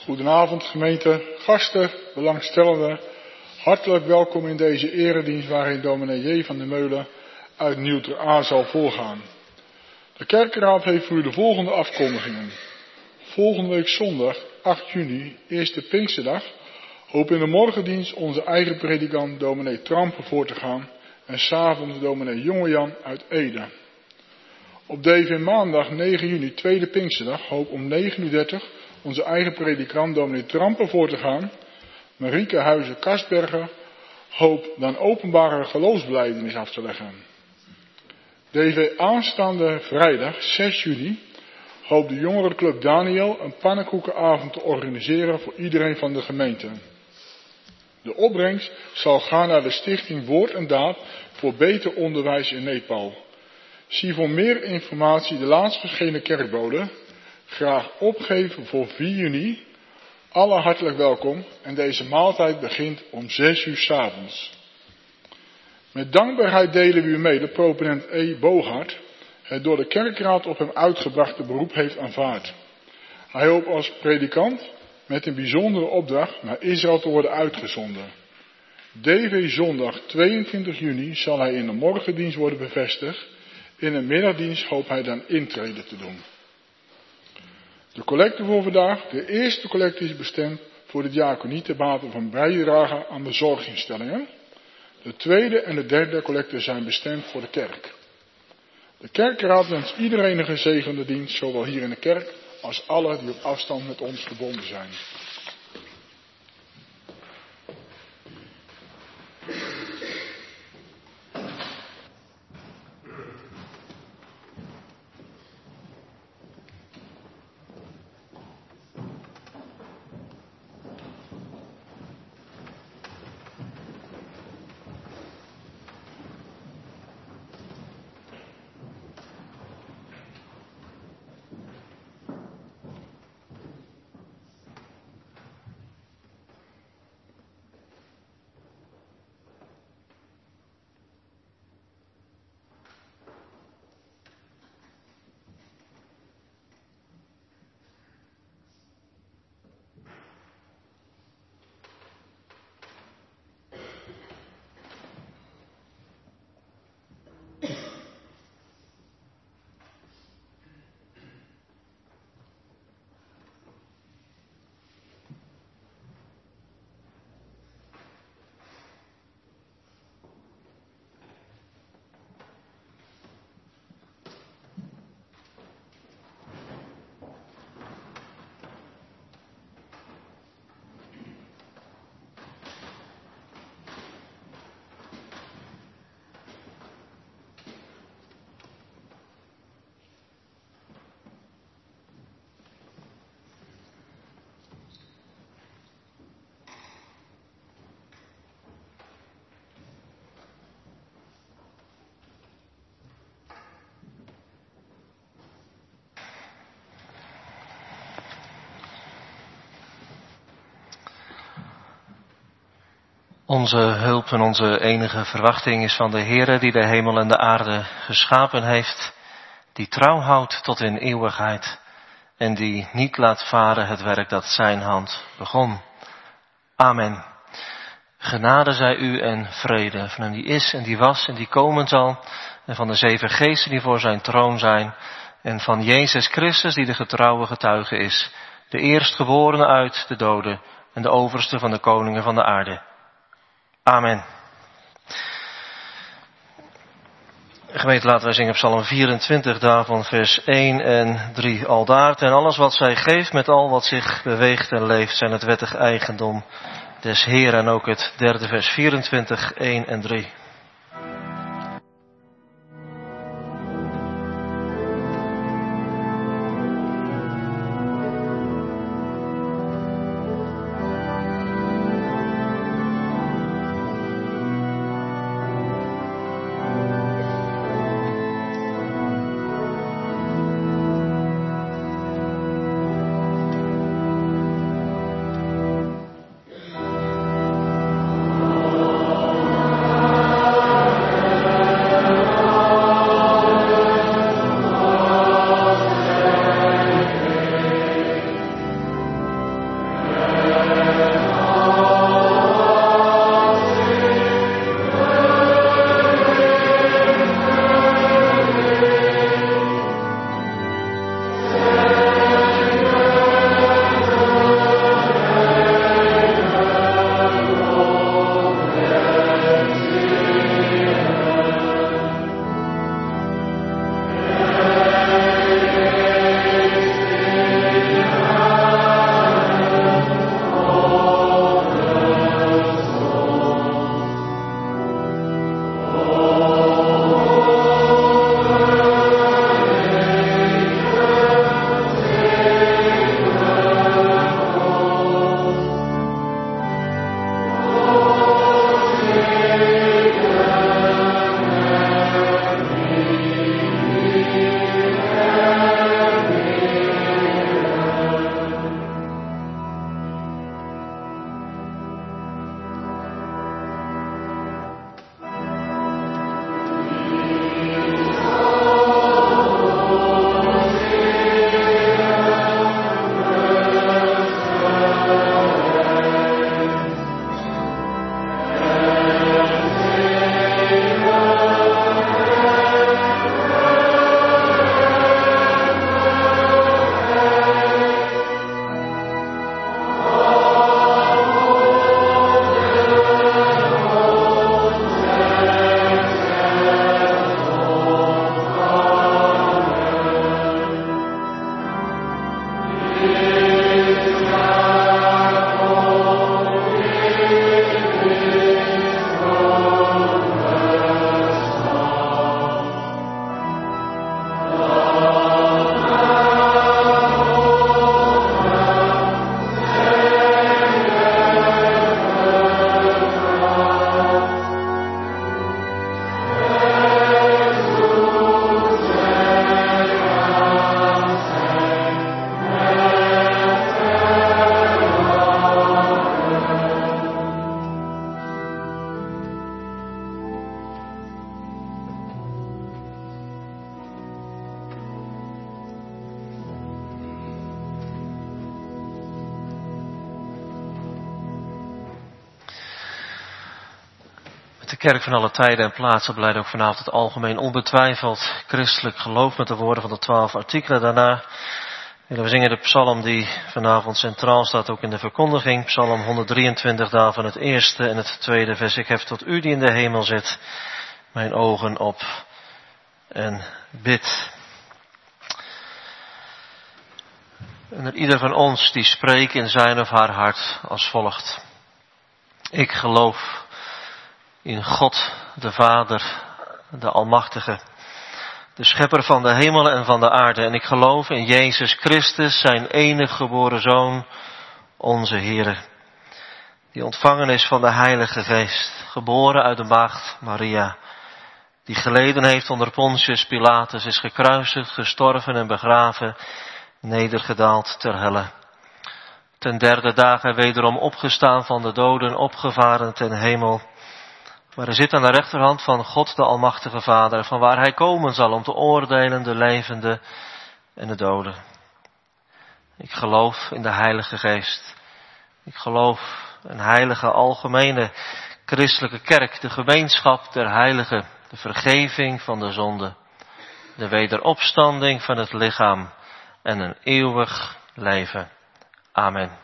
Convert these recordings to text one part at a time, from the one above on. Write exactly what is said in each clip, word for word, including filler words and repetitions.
Goedenavond gemeente, gasten, belangstellenden. Hartelijk welkom in deze eredienst waarin dominee J. van der Meulen uit Nieuw Ter Aar zal voorgaan. De kerkenraad heeft voor u de volgende afkondigingen. Volgende week zondag, acht juni, eerste Pinksterdag, hoop in de morgendienst onze eigen predikant dominee Trampen voor te gaan en 's avonds dominee Jongejan uit Ede. Op D V maandag negen juni, tweede Pinksterdag, hoop om negen uur dertig onze eigen predikant dominee Trampen voor te gaan. Marieke Huizen-Kastberger hoop dan openbare geloofsbelijdenis af te leggen. D V aanstaande vrijdag zes juni hoopt de jongerenclub Daniel een pannenkoekenavond te organiseren voor iedereen van de gemeente. De opbrengst zal gaan naar de stichting Woord en Daad voor beter onderwijs in Nepal. Zie voor meer informatie de laatst verschenen kerkbode. Graag opgeven voor vier juni. Alle hartelijk welkom en deze maaltijd begint om zes uur 's avonds. Met dankbaarheid delen we u mee dat proponent E. Bogaert het door de kerkraad op hem uitgebrachte beroep heeft aanvaard. Hij hoopt als predikant met een bijzondere opdracht naar Israël te worden uitgezonden. D V zondag tweeëntwintig juni zal hij in de morgendienst worden bevestigd. In de middagdienst hoopt hij dan intrede te doen. De collecte voor vandaag, de eerste collecte is bestemd voor de diaconie ter bate van bijdrage aan de zorginstellingen. De tweede en de derde collecte zijn bestemd voor de kerk. De kerkraad wenst iedereen een gezegende dienst, zowel hier in de kerk als alle die op afstand met ons verbonden zijn. Onze hulp en onze enige verwachting is van de Heere die de hemel en de aarde geschapen heeft, die trouw houdt tot in eeuwigheid en die niet laat varen het werk dat zijn hand begon. Amen. Genade zij u en vrede van hem die is en die was en die komen zal en van de zeven geesten die voor zijn troon zijn en van Jezus Christus die de getrouwe getuige is, de eerstgeborene uit de doden en de overste van de koningen van de aarde. Amen. Gemeente, laten wij zingen op Psalm vierentwintig, daarvan vers één en drie. Aldaar, ten alles wat zij geeft, met al wat zich beweegt en leeft, zijn het wettig eigendom des Heeren. En ook het derde vers vierentwintig, één en drie. Oh De kerk van alle tijden en plaatsen beleidt ook vanavond het algemeen onbetwijfeld christelijk geloof met de woorden van de twaalf artikelen. Daarna willen we zingen de psalm die vanavond centraal staat ook in de verkondiging. Psalm honderddrieëntwintig, daarvan het eerste en het tweede vers. Ik hef tot u die in de hemel zit mijn ogen op en bid. En er ieder van ons die spreekt in zijn of haar hart als volgt. Ik geloof in God, de Vader, de Almachtige, de Schepper van de hemelen en van de aarde. En ik geloof in Jezus Christus, zijn enige geboren Zoon, onze Heere, die ontvangen is van de Heilige Geest, geboren uit de maagd Maria, die geleden heeft onder Pontius Pilatus, is gekruisigd, gestorven en begraven, nedergedaald ter helle. Ten derde dagen wederom opgestaan van de doden, opgevaren ten hemel, waar hij zit aan de rechterhand van God de Almachtige Vader, van waar hij komen zal om te oordelen de levenden en de doden. Ik geloof in de Heilige Geest. Ik geloof een heilige, algemene, christelijke kerk, de gemeenschap der heiligen, de vergeving van de zonde, de wederopstanding van het lichaam en een eeuwig leven. Amen.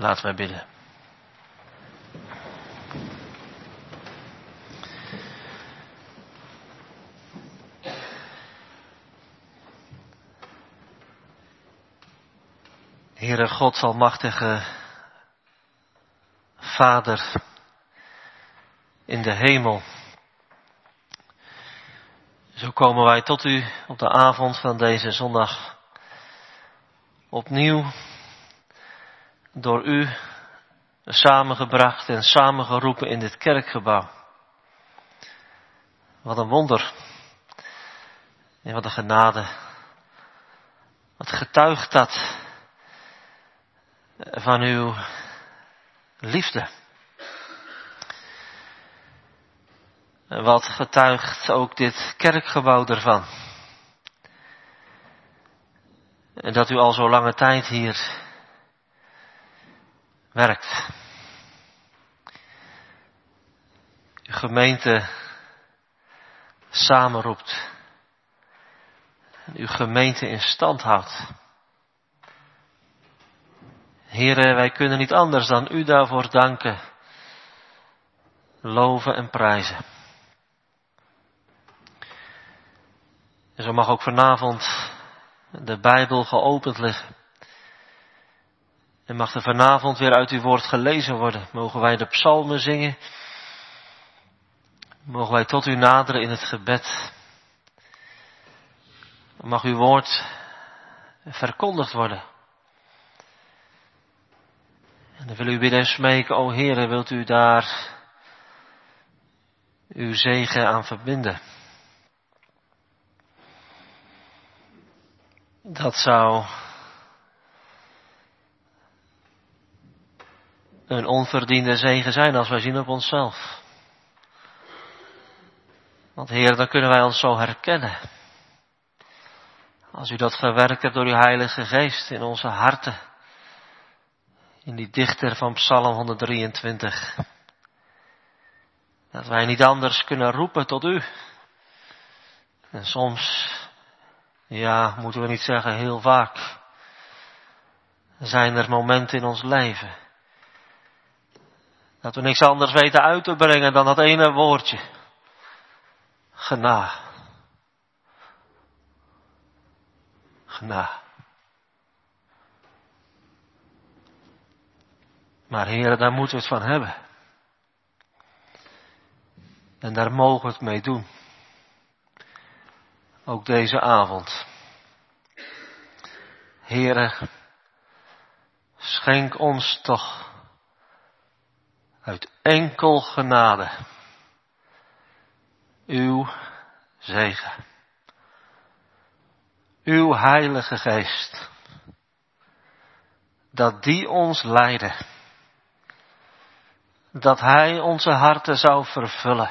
Laten wij bidden. Heere God, almachtige Vader in de hemel. Zo komen wij tot u op de avond van deze zondag opnieuw door u samengebracht en samengeroepen in dit kerkgebouw. Wat een wonder en wat een genade. Wat getuigt dat van uw liefde. En wat getuigt ook dit kerkgebouw ervan. En dat u al zo lange tijd hier werkt. Uw gemeente samenroept. En uw gemeente in stand houdt. Heere, wij kunnen niet anders dan u daarvoor danken, loven en prijzen. En zo mag ook vanavond de Bijbel geopend liggen. En mag er vanavond weer uit uw woord gelezen worden. Mogen wij de psalmen zingen. Mogen wij tot u naderen in het gebed. Mag uw woord verkondigd worden. En dan wil u bidden en smeken, o Heere, wilt u daar uw zegen aan verbinden. Dat zou een onverdiende zegen zijn als wij zien op onszelf. Want Heer, dan kunnen wij ons zo herkennen. Als u dat gewerkt hebt door uw Heilige Geest in onze harten. In die dichter van Psalm honderddrieëntwintig. Dat wij niet anders kunnen roepen tot u. En soms, ja, moeten we niet zeggen heel vaak, zijn er momenten in ons leven dat we niks anders weten uit te brengen dan dat ene woordje. Genade. Genade. Maar Heere, daar moeten we het van hebben. En daar mogen we het mee doen. Ook deze avond. Heere, schenk ons toch uit enkel genade uw zegen. Uw Heilige Geest. Dat die ons leidde. Dat Hij onze harten zou vervullen.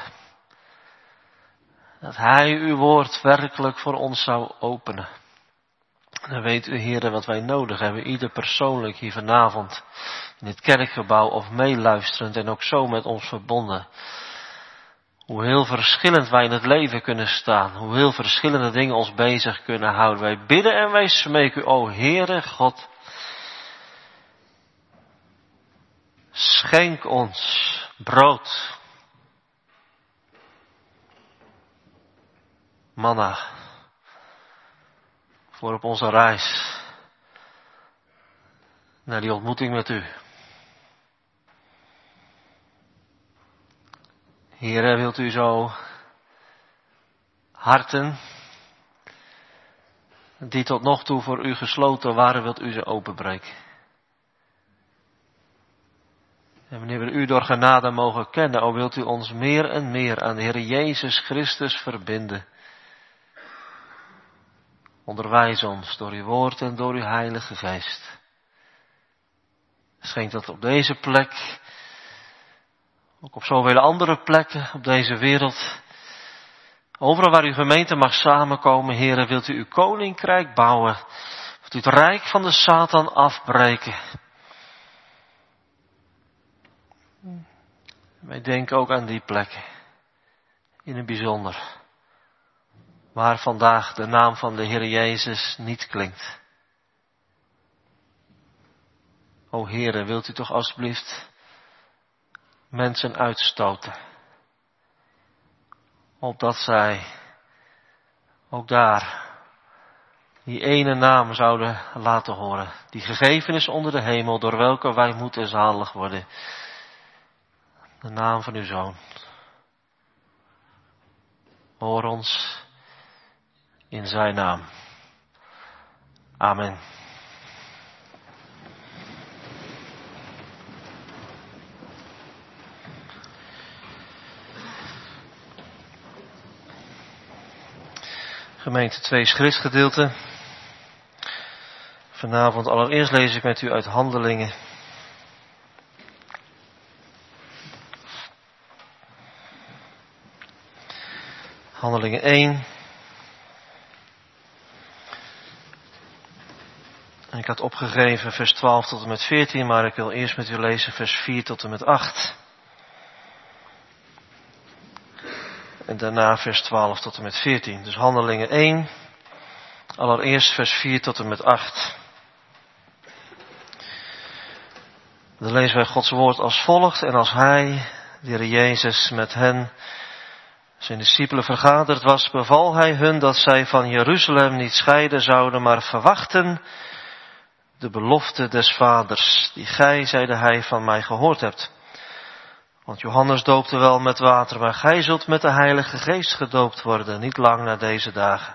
Dat Hij uw woord werkelijk voor ons zou openen. Dan weet u, Heere, wat wij nodig hebben. Ieder persoonlijk hier vanavond in het kerkgebouw of meeluisterend en ook zo met ons verbonden. Hoe heel verschillend wij in het leven kunnen staan. Hoe heel verschillende dingen ons bezig kunnen houden. Wij bidden en wij smeken u, o Heere God. Schenk ons brood. Manna. Voor op onze reis. Naar die ontmoeting met u. Heere, wilt u zo harten die tot nog toe voor u gesloten waren, wilt u ze openbreken. En wanneer we u door genade mogen kennen, o wilt u ons meer en meer aan de Heer Jezus Christus verbinden. Onderwijs ons door uw woord en door uw Heilige Geest. Schenk dat op deze plek, ook op zoveel andere plekken op deze wereld, overal waar uw gemeente mag samenkomen, Heere, wilt u uw koninkrijk bouwen, wilt u het rijk van de Satan afbreken. Wij denken ook aan die plekken, in het bijzonder, waar vandaag de naam van de Heer Jezus niet klinkt. O Heere, wilt u toch alsjeblieft mensen uitstoten, opdat zij ook daar die ene naam zouden laten horen, die gegeven is onder de hemel, door welke wij moeten zalig worden. De naam van uw Zoon. Hoor ons in zijn naam. Amen. Gemeente, twee schriftgedeelten. Vanavond allereerst lees ik met u uit Handelingen. Handelingen één. Ik had opgegeven vers twaalf tot en met veertien, maar ik wil eerst met u lezen vers vier tot en met acht. En daarna vers twaalf tot en met veertien. Dus Handelingen één. Allereerst vers vier tot en met acht. Dan lezen wij Gods woord als volgt. En als hij, de Heer Jezus, met hen, zijn discipelen, vergaderd was, beval hij hun dat zij van Jeruzalem niet scheiden zouden, maar verwachten de belofte des Vaders, die gij, zeide hij, van mij gehoord hebt. Want Johannes doopte wel met water, maar gij zult met de Heilige Geest gedoopt worden, niet lang na deze dagen.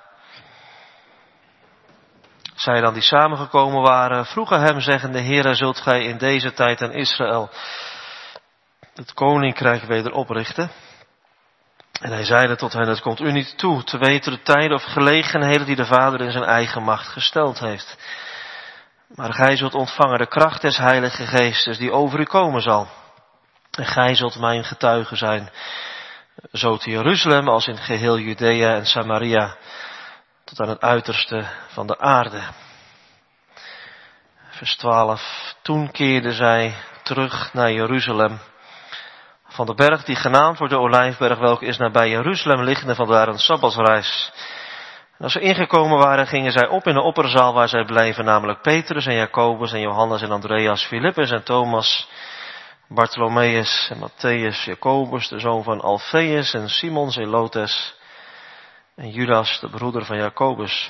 Zij dan die samengekomen waren, vroegen hem, zeggende, Heere, zult gij in deze tijd aan Israël het koninkrijk weder oprichten? En hij zeide tot hen, het komt u niet toe, te weten de tijden of gelegenheden die de Vader in zijn eigen macht gesteld heeft. Maar gij zult ontvangen de kracht des Heilige Geestes, die over u komen zal. En gij zult mijn getuige zijn, zo te Jeruzalem als in geheel Judea en Samaria, tot aan het uiterste van de aarde. Vers twaalf. Toen keerden zij terug naar Jeruzalem, van de berg die genaamd wordt de Olijfberg, welke is nabij Jeruzalem liggende, vandaar een sabbatsreis. En als ze ingekomen waren, gingen zij op in de opperzaal waar zij bleven, namelijk Petrus en Jacobus en Johannes en Andreas, Filippus en Thomas, Bartholomeus en Matthäus, Jacobus, de zoon van Alfeus en Simon Zelotes en Judas, de broeder van Jacobus.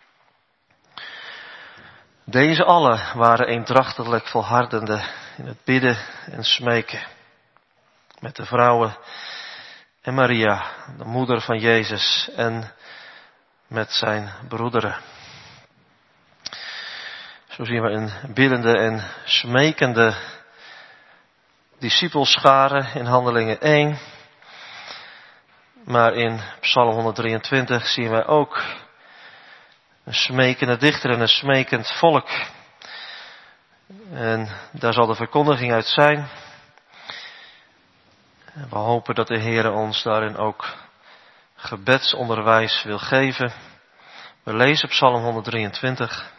Deze allen waren eendrachtelijk volhardende in het bidden en smeken, met de vrouwen en Maria, de moeder van Jezus, en met zijn broederen. Zo zien we een biddende en smekende discipelschare in Handelingen één. Maar in Psalm honderddrieëntwintig zien wij ook een smekende dichter en een smekend volk. En daar zal de verkondiging uit zijn. We hopen dat de Heer ons daarin ook gebedsonderwijs wil geven. We lezen Psalm honderddrieëntwintig.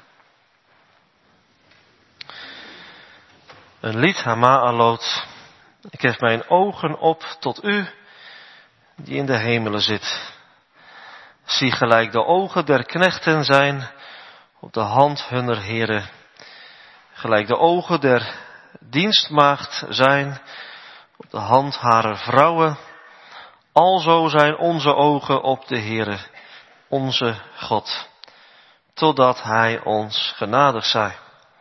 Een lied Hama'alot. Ik hef mijn ogen op tot u, die in de hemelen zit. Zie gelijk de ogen der knechten zijn op de hand hunner heren. Gelijk de ogen der dienstmaagd zijn op de hand harer vrouwen. Alzo zijn onze ogen op de Heere, onze God, totdat Hij ons genadig zij.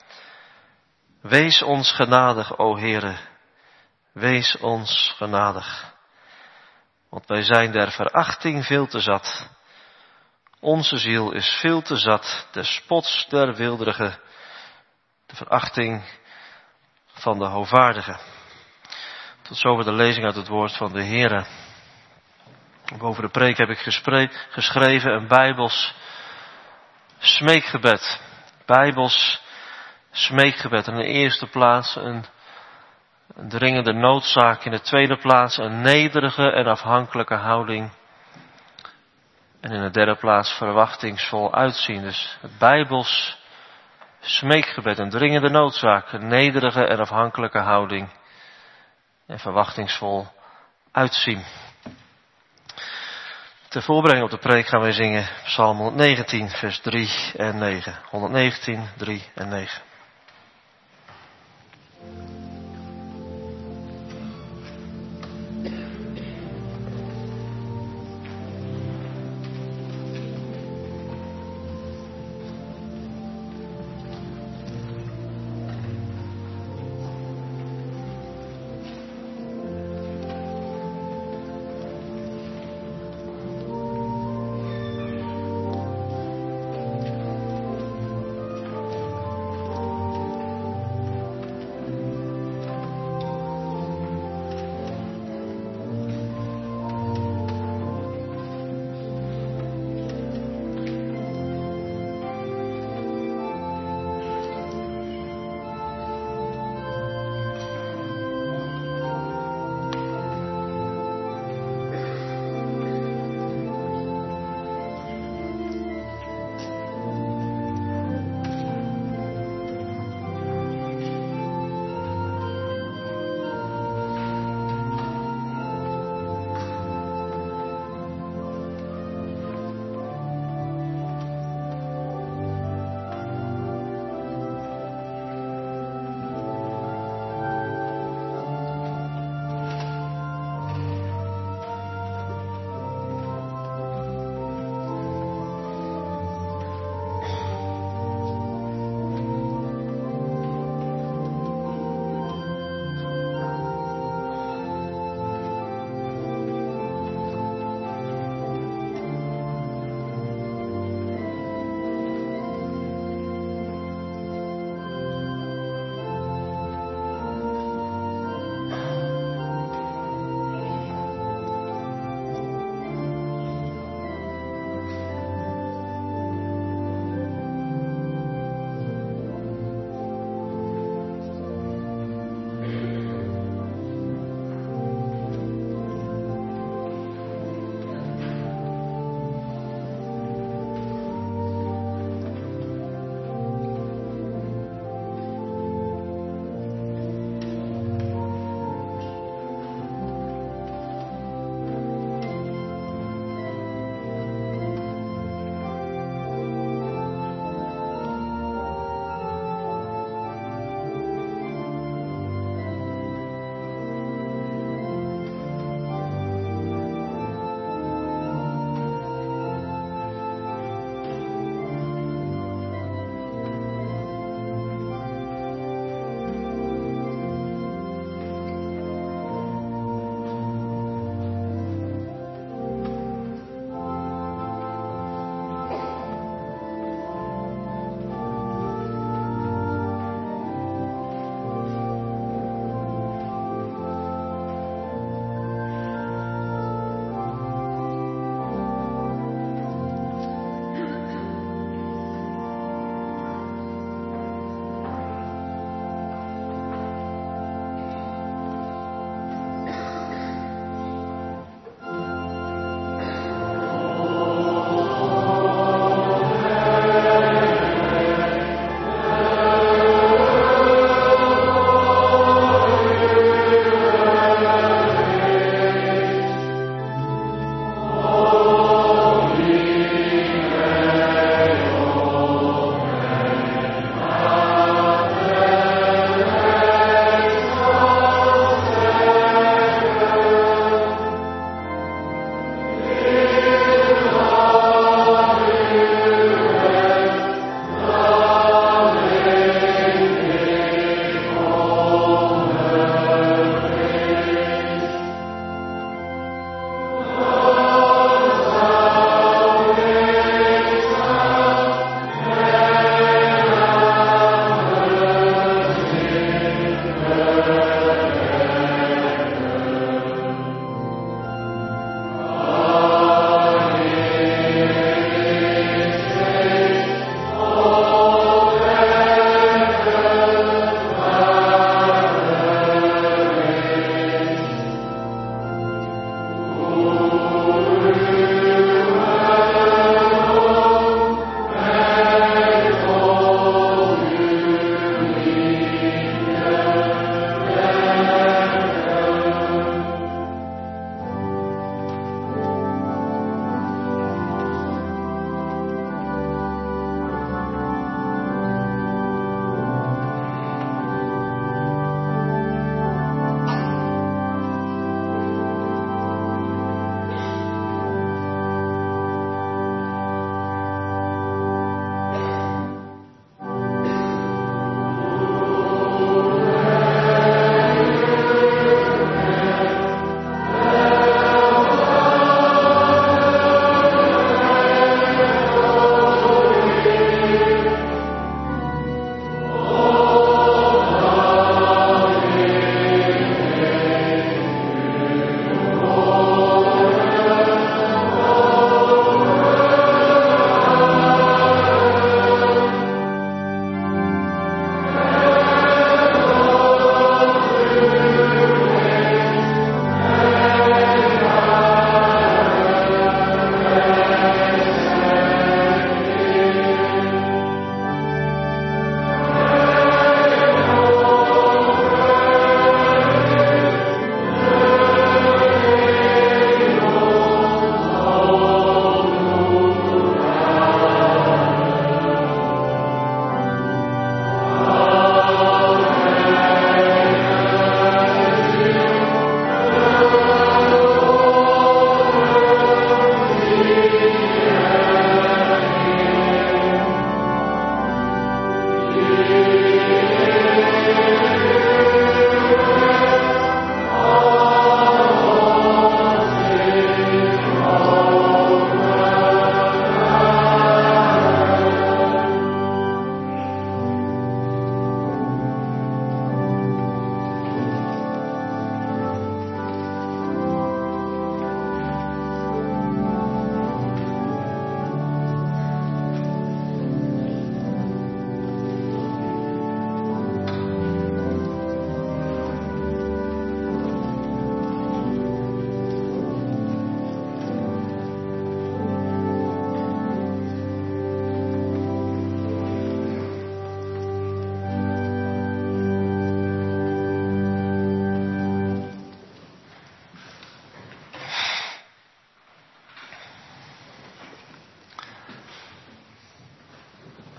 Wees ons genadig, o Heere, wees ons genadig. Want wij zijn der verachting veel te zat. Onze ziel is veel te zat, de spots der weelderigen, de verachting van de hovaardigen. Tot zover de lezing uit het woord van de Heere. Boven de preek heb ik gespre- geschreven een Bijbels smeekgebed. Bijbels smeekgebed. In de eerste plaats een, een dringende noodzaak. In de tweede plaats een nederige en afhankelijke houding. En in de derde plaats verwachtingsvol uitzien. Dus het Bijbels smeekgebed. Een dringende noodzaak. Een nederige en afhankelijke houding. En verwachtingsvol uitzien. Ter voorbereiding op de preek gaan wij zingen Psalm honderdnegentien, vers drie en negen. honderdnegentien, drie en negen.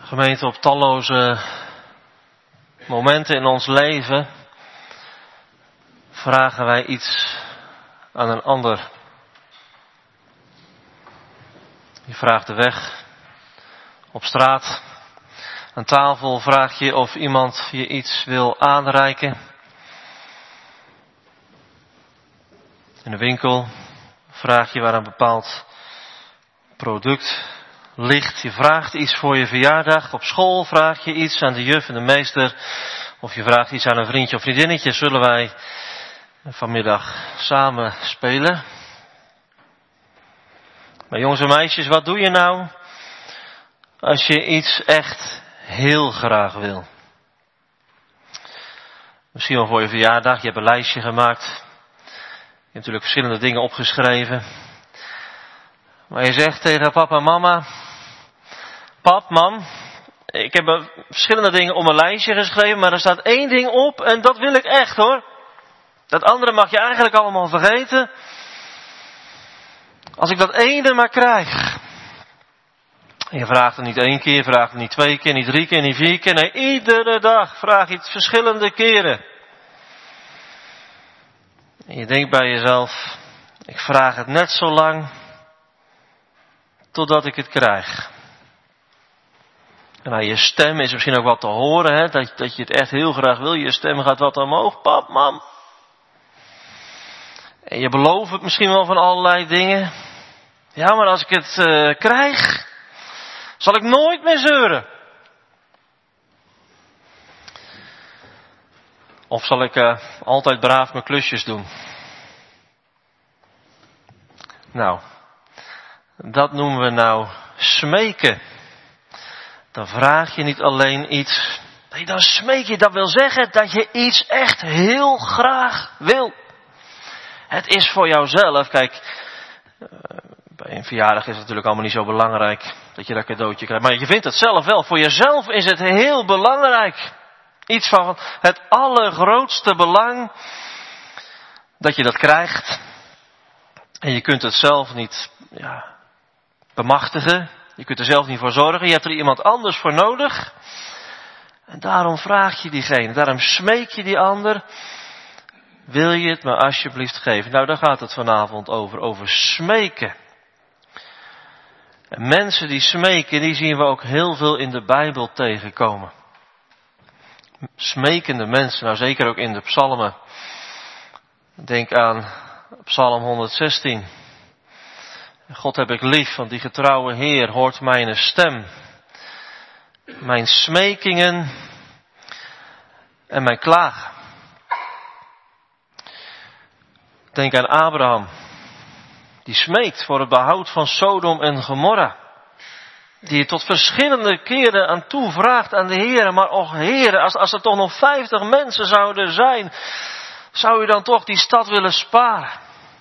Gemeente, op talloze momenten in ons leven vragen wij iets aan een ander. Je vraagt de weg op straat. Aan tafel vraag je of iemand je iets wil aanreiken. In de winkel vraag je waar een bepaald product ligt. Je vraagt iets voor je verjaardag. Op school vraag je iets aan de juf en de meester. Of je vraagt iets aan een vriendje of vriendinnetje. Zullen wij vanmiddag samen spelen? Maar jongens en meisjes, wat doe je nou als je iets echt heel graag wil? Misschien wel voor je verjaardag. Je hebt een lijstje gemaakt. Je hebt natuurlijk verschillende dingen opgeschreven. Maar je zegt tegen papa en mama: pap, mam, ik heb verschillende dingen op mijn lijstje geschreven, maar er staat één ding op en dat wil ik echt hoor. Dat andere mag je eigenlijk allemaal vergeten. Als ik dat ene maar krijg. En je vraagt het niet één keer, je vraagt het niet twee keer, niet drie keer, niet vier keer. Nee, iedere dag vraag je het verschillende keren. En je denkt bij jezelf: ik vraag het net zo lang totdat ik het krijg. En nou, je stem is misschien ook wat te horen, hè? Dat, dat je het echt heel graag wil. Je stem gaat wat omhoog. Pap, mam. En je belooft het misschien wel van allerlei dingen. Ja, maar als ik het uh, krijg, zal ik nooit meer zeuren. Of zal ik uh, altijd braaf mijn klusjes doen. Nou, dat noemen we nou smeken. Dan vraag je niet alleen iets. Nee, dan smeek je. Dat wil zeggen dat je iets echt heel graag wil. Het is voor jouzelf. Kijk, bij een verjaardag is het natuurlijk allemaal niet zo belangrijk dat je dat cadeautje krijgt. Maar je vindt het zelf wel. Voor jezelf is het heel belangrijk. Iets van het allergrootste belang dat je dat krijgt. En je kunt het zelf niet ja, bemachtigen. Je kunt er zelf niet voor zorgen. Je hebt er iemand anders voor nodig. En daarom vraag je diegene. Daarom smeek je die ander. Wil je het me alsjeblieft geven? Nou, daar gaat het vanavond over. Over smeken. En mensen die smeken, die zien we ook heel veel in de Bijbel tegenkomen. Smekende mensen. Nou, zeker ook in de psalmen. Denk aan Psalm honderdzestien. God heb ik lief, want die getrouwe Heer hoort mijn stem. Mijn smekingen en mijn klagen. Denk aan Abraham. Die smeekt voor het behoud van Sodom en Gomorra. Die tot verschillende keren aan toe vraagt aan de Heer. Maar och Heer, als, als er toch nog vijftig mensen zouden zijn, zou u dan toch die stad willen sparen?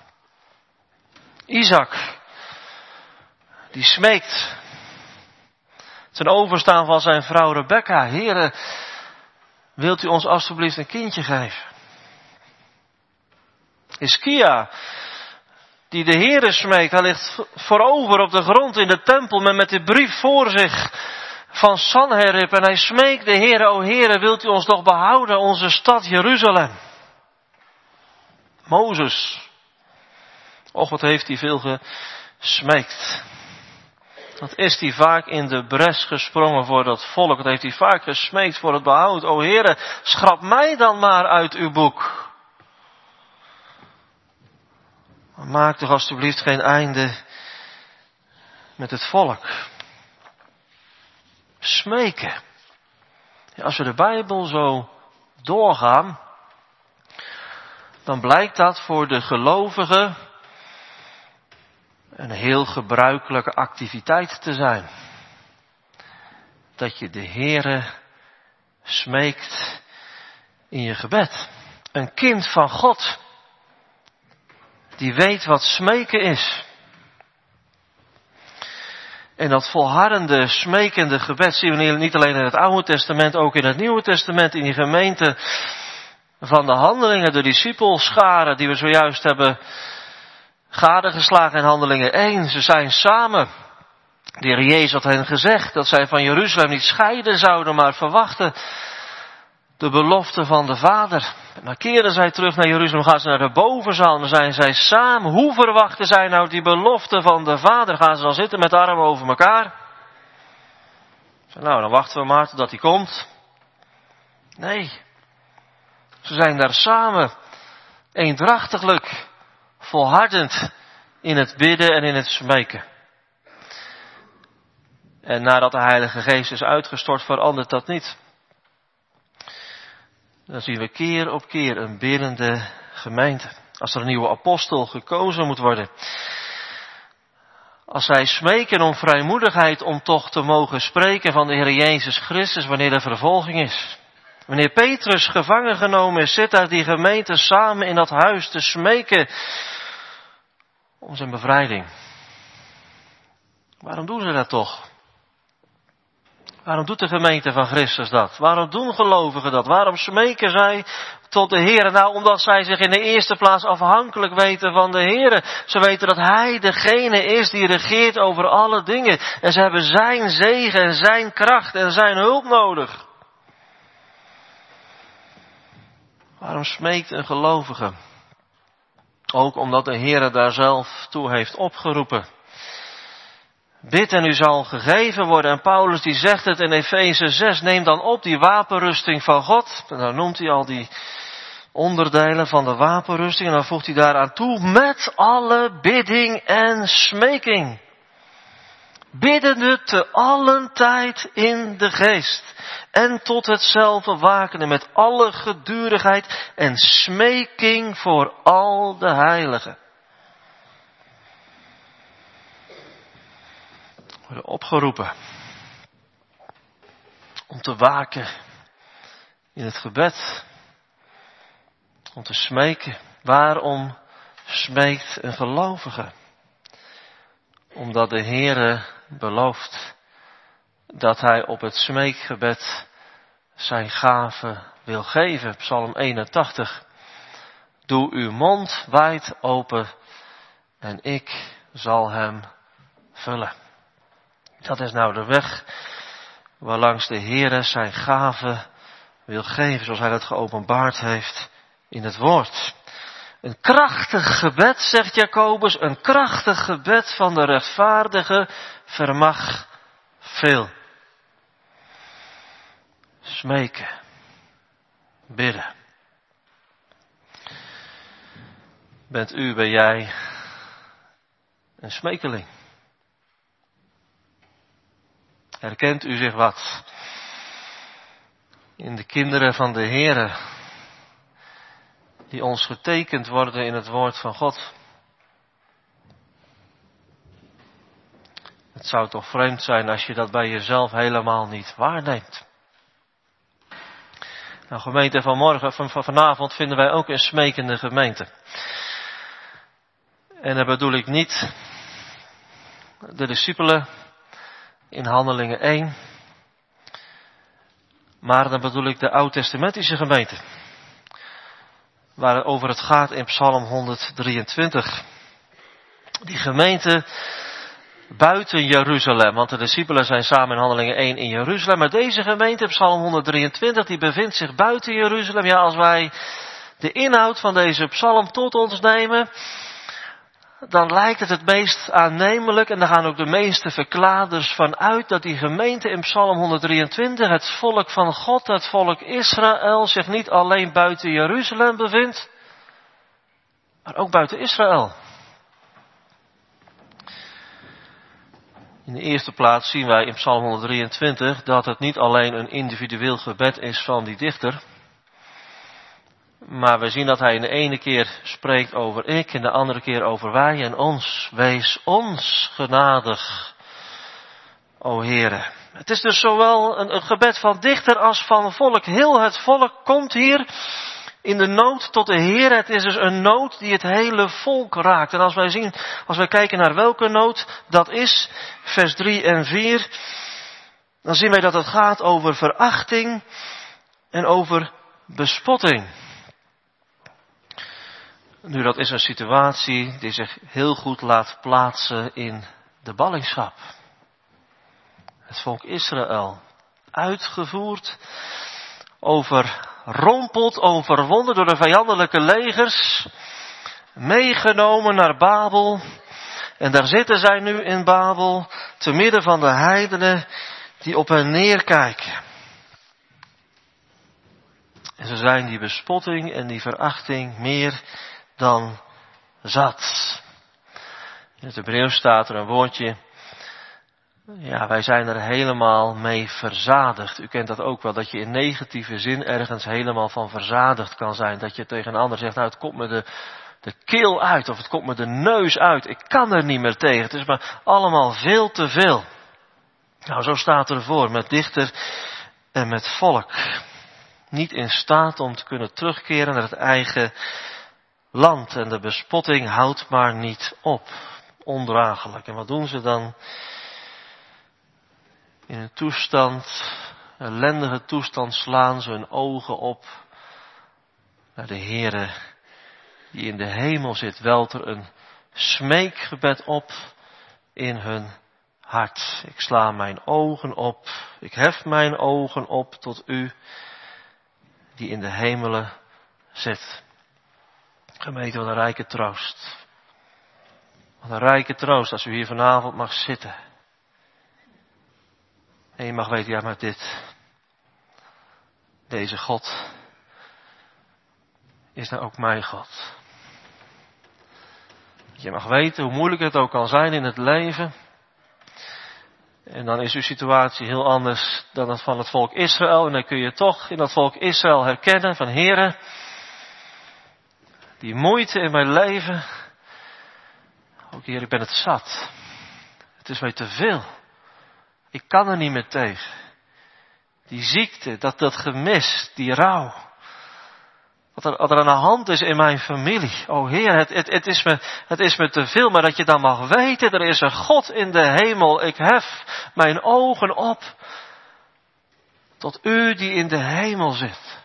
Isaac. Die smeekt ten overstaan van zijn vrouw Rebecca. Heere, wilt u ons alstublieft een kindje geven? Hiskia, die de Heere smeekt. Hij ligt voorover op de grond in de tempel met, met de brief voor zich van Sanherib. En hij smeekt de Heere, o Heere, wilt u ons nog behouden, onze stad Jeruzalem? Mozes. Och, wat heeft hij veel gesmeekt. Wat is hij vaak in de bres gesprongen voor dat volk. Wat heeft hij vaak gesmeekt voor het behoud. O Heere, schrap mij dan maar uit uw boek. Maak toch alstublieft geen einde met het volk. Smeken. Ja, als we de Bijbel zo doorgaan, dan blijkt dat voor de gelovigen een heel gebruikelijke activiteit te zijn. Dat je de Heere smeekt in je gebed. Een kind van God, die weet wat smeken is. En dat volhardende, smekende gebed zien we niet alleen in het Oude Testament, ook in het Nieuwe Testament, in die gemeente van de Handelingen, de discipelscharen die we zojuist hebben gadegeslagen in Handelingen één. Ze zijn samen De Heer Jezus had hen gezegd dat zij van Jeruzalem niet scheiden zouden, maar verwachten de belofte van de Vader. En dan keren zij terug naar Jeruzalem, gaan ze naar de bovenzaal en dan zijn zij samen. Hoe verwachten zij nou die belofte van de Vader? Gaan ze dan zitten met de armen over elkaar? Nou, dan wachten we maar totdat hij komt. Nee, ze zijn daar samen, eendrachtiglijk, volhardend in het bidden en in het smeken. En nadat de Heilige Geest is uitgestort, verandert dat niet. Dan zien we keer op keer een biddende gemeente. Als er een nieuwe apostel gekozen moet worden. Als zij smeken om vrijmoedigheid om toch te mogen spreken van de Heer Jezus Christus wanneer er vervolging is. Wanneer Petrus gevangen genomen is, zit daar die gemeente samen in dat huis te smeken om zijn bevrijding. Waarom doen ze dat toch? Waarom doet de gemeente van Christus dat? Waarom doen gelovigen dat? Waarom smeken zij tot de Heer? Nou, omdat zij zich in de eerste plaats afhankelijk weten van de Heer. Ze weten dat Hij degene is die regeert over alle dingen. En ze hebben Zijn zegen en Zijn kracht en Zijn hulp nodig. Waarom smeekt een gelovige? Ook omdat de Heer daar zelf toe heeft opgeroepen. Bid en u zal gegeven worden. En Paulus die zegt het in Efeze zes. Neem dan op die wapenrusting van God. En dan noemt hij al die onderdelen van de wapenrusting. En dan voegt hij daaraan toe. Met alle bidding en smeking. Biddende te allen tijd in de geest. En tot hetzelfde wakende met alle gedurigheid en smeking voor al de heiligen. We worden opgeroepen om te waken in het gebed, om te smeken. Waarom smeekt een gelovige? Omdat de Heere belooft dat Hij op het smeekgebed zijn gave wil geven. Psalm eenentachtig. Doe uw mond wijd open en ik zal hem vullen. Dat is nou de weg waarlangs de Heere zijn gave wil geven, zoals Hij dat geopenbaard heeft in het woord. Een krachtig gebed, zegt Jacobus, een krachtig gebed van de rechtvaardige vermag veel. Smeken, bidden. Bent u, ben jij een smekeling? Herkent u zich wat in de kinderen van de Heere, die ons getekend worden in het woord van God? Het zou toch vreemd zijn als je dat bij jezelf helemaal niet waarneemt. Nou, gemeente, vanmorgen, van, van vanavond vinden wij ook een smekende gemeente. En daar bedoel ik niet de discipelen in Handelingen één. Maar dan bedoel ik de oud-testamentische gemeente. Waarover het gaat in Psalm honderddrieëntwintig. Die gemeente buiten Jeruzalem. Want de discipelen zijn samen in Handelingen één in Jeruzalem. Maar deze gemeente, Psalm honderddrieëntwintig, die bevindt zich buiten Jeruzalem. Ja, als wij de inhoud van deze psalm tot ons nemen, dan lijkt het het meest aannemelijk, en daar gaan ook de meeste verklaarders van uit, dat die gemeente in Psalm honderddrieëntwintig, het volk van God, het volk Israël, zich niet alleen buiten Jeruzalem bevindt, maar ook buiten Israël. In de eerste plaats zien wij in Psalm honderddrieëntwintig dat het niet alleen een individueel gebed is van die dichter, maar we zien dat hij in de ene keer spreekt over ik, en de andere keer over wij en ons. Wees ons genadig, o Heere. Het is dus zowel een, een gebed van dichter als van volk. Heel het volk komt hier in de nood tot de Heer. Het is dus een nood die het hele volk raakt. En als wij zien, als wij kijken naar welke nood dat is, vers drie en vier, dan zien wij dat het gaat over verachting en over bespotting. Nu, dat is een situatie die zich heel goed laat plaatsen in de ballingschap. Het volk Israël. Uitgevoerd, overrompeld, overwonnen door de vijandelijke legers. Meegenomen naar Babel. En daar zitten zij nu in Babel, te midden van de heidenen die op hen neerkijken. En ze zijn die bespotting en die verachting meer dan zat. In het Hebreeuws staat er een woordje, ja, wij zijn er helemaal mee verzadigd. U kent dat ook wel, dat je in negatieve zin ergens helemaal van verzadigd kan zijn. Dat je tegen een ander zegt, nou het komt me de, de keel uit of het komt me de neus uit. Ik kan er niet meer tegen, het is maar allemaal veel te veel. Nou, zo staat ervoor met dichter en met volk. Niet in staat om te kunnen terugkeren naar het eigen land. En de bespotting houdt maar niet op. Ondraaglijk. En wat doen ze dan? In een toestand, een ellendige toestand, slaan ze hun ogen op naar de Heere die in de hemel zit. Welt er een smeekgebed op in hun hart. Ik sla mijn ogen op, ik hef mijn ogen op tot u die in de hemelen zit. Gemeente, wat een rijke troost. Wat een rijke troost als u hier vanavond mag zitten. En je mag weten, ja maar dit, deze God, is nou ook mijn God. Je mag weten hoe moeilijk het ook kan zijn in het leven. En dan is uw situatie heel anders dan dat van het volk Israël. En dan kun je toch in dat volk Israël herkennen van Heere, die moeite in mijn leven. Ook Heer, ik ben het zat. Het is mij te veel. Ik kan er niet meer tegen. Die ziekte, dat, dat gemis, die rouw. Wat er, wat er aan de hand is in mijn familie. O Heer, het, het, het, is me, het is me te veel, maar dat je dan mag weten, er is een God in de hemel. Ik hef mijn ogen op tot u die in de hemel zit.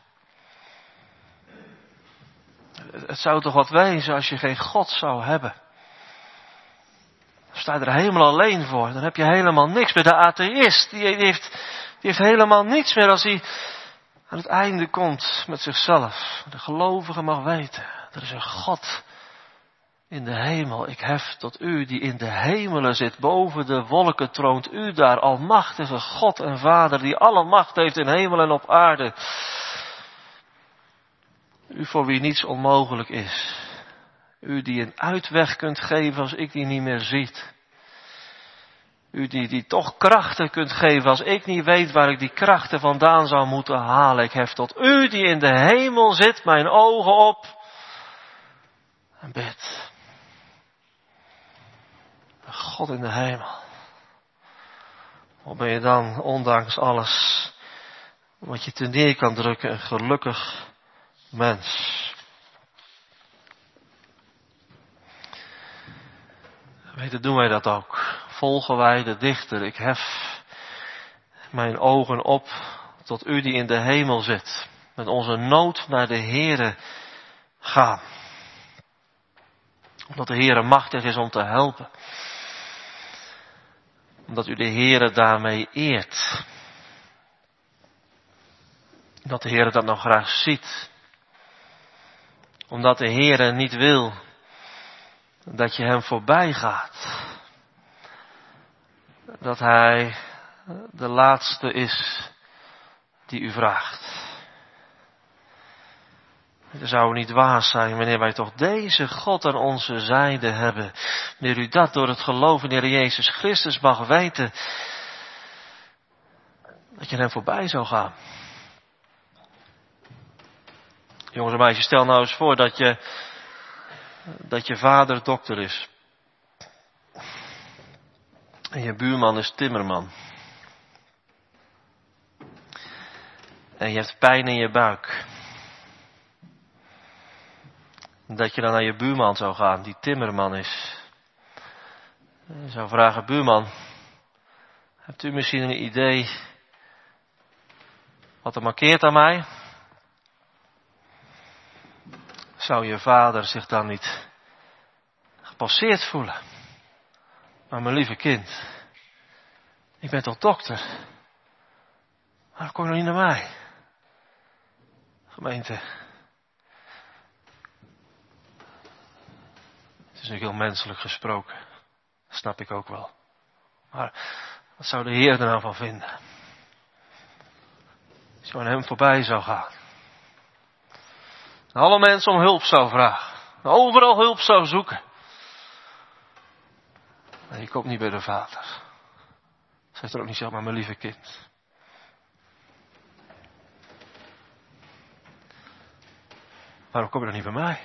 Het, het zou toch wat wezen als je geen God zou hebben. Dan sta je er helemaal alleen voor. Dan heb je helemaal niks meer. De atheïst, die heeft, die heeft helemaal niets meer als hij aan het einde komt met zichzelf. De gelovige mag weten, er is een God in de hemel. Ik hef tot u die in de hemelen zit, boven de wolken troont u daar, almachtige God en Vader, die alle macht heeft in hemel en op aarde. U voor wie niets onmogelijk is. U die een uitweg kunt geven als ik die niet meer ziet. U die, die toch krachten kunt geven als ik niet weet waar ik die krachten vandaan zou moeten halen. Ik hef tot u die in de hemel zit mijn ogen op en bid. God in de hemel. Wat ben je dan, ondanks alles wat je ten neer kan drukken, een gelukkig mens. Weten, doen wij dat ook. Volgen wij de dichter. Ik hef mijn ogen op tot u die in de hemel zit. Met onze nood naar de Heere gaan. Omdat de Heere machtig is om te helpen. Omdat u de Heere daarmee eert. Dat de Heere dat nou graag ziet. Omdat de Heere niet wil dat je hem voorbij gaat. Dat hij de laatste is die u vraagt. Het zou niet waar zijn wanneer wij toch deze God aan onze zijde hebben. Wanneer u dat door het geloof in de Heer Jezus Christus mag weten. Dat je hem voorbij zou gaan. Jongens en meisjes, stel nou eens voor dat je, dat je vader dokter is. En je buurman is timmerman. En je hebt pijn in je buik. Dat je dan naar je buurman zou gaan, die timmerman is. Je zou vragen, buurman, hebt u misschien een idee wat er markeert aan mij? Zou je vader zich dan niet gepasseerd voelen? Maar mijn lieve kind, Ik ben toch dokter? Waarom kom je nog niet naar mij? Gemeente. Het is natuurlijk heel menselijk gesproken. Dat snap ik ook wel. Maar wat zou de Heer er nou van vinden? Als je aan hem voorbij zou gaan. En alle mensen om hulp zou vragen. En overal hulp zou zoeken. En je komt niet bij de Vader. Zeg er ook niet zo, maar mijn lieve kind. Waarom kom je dan niet bij mij?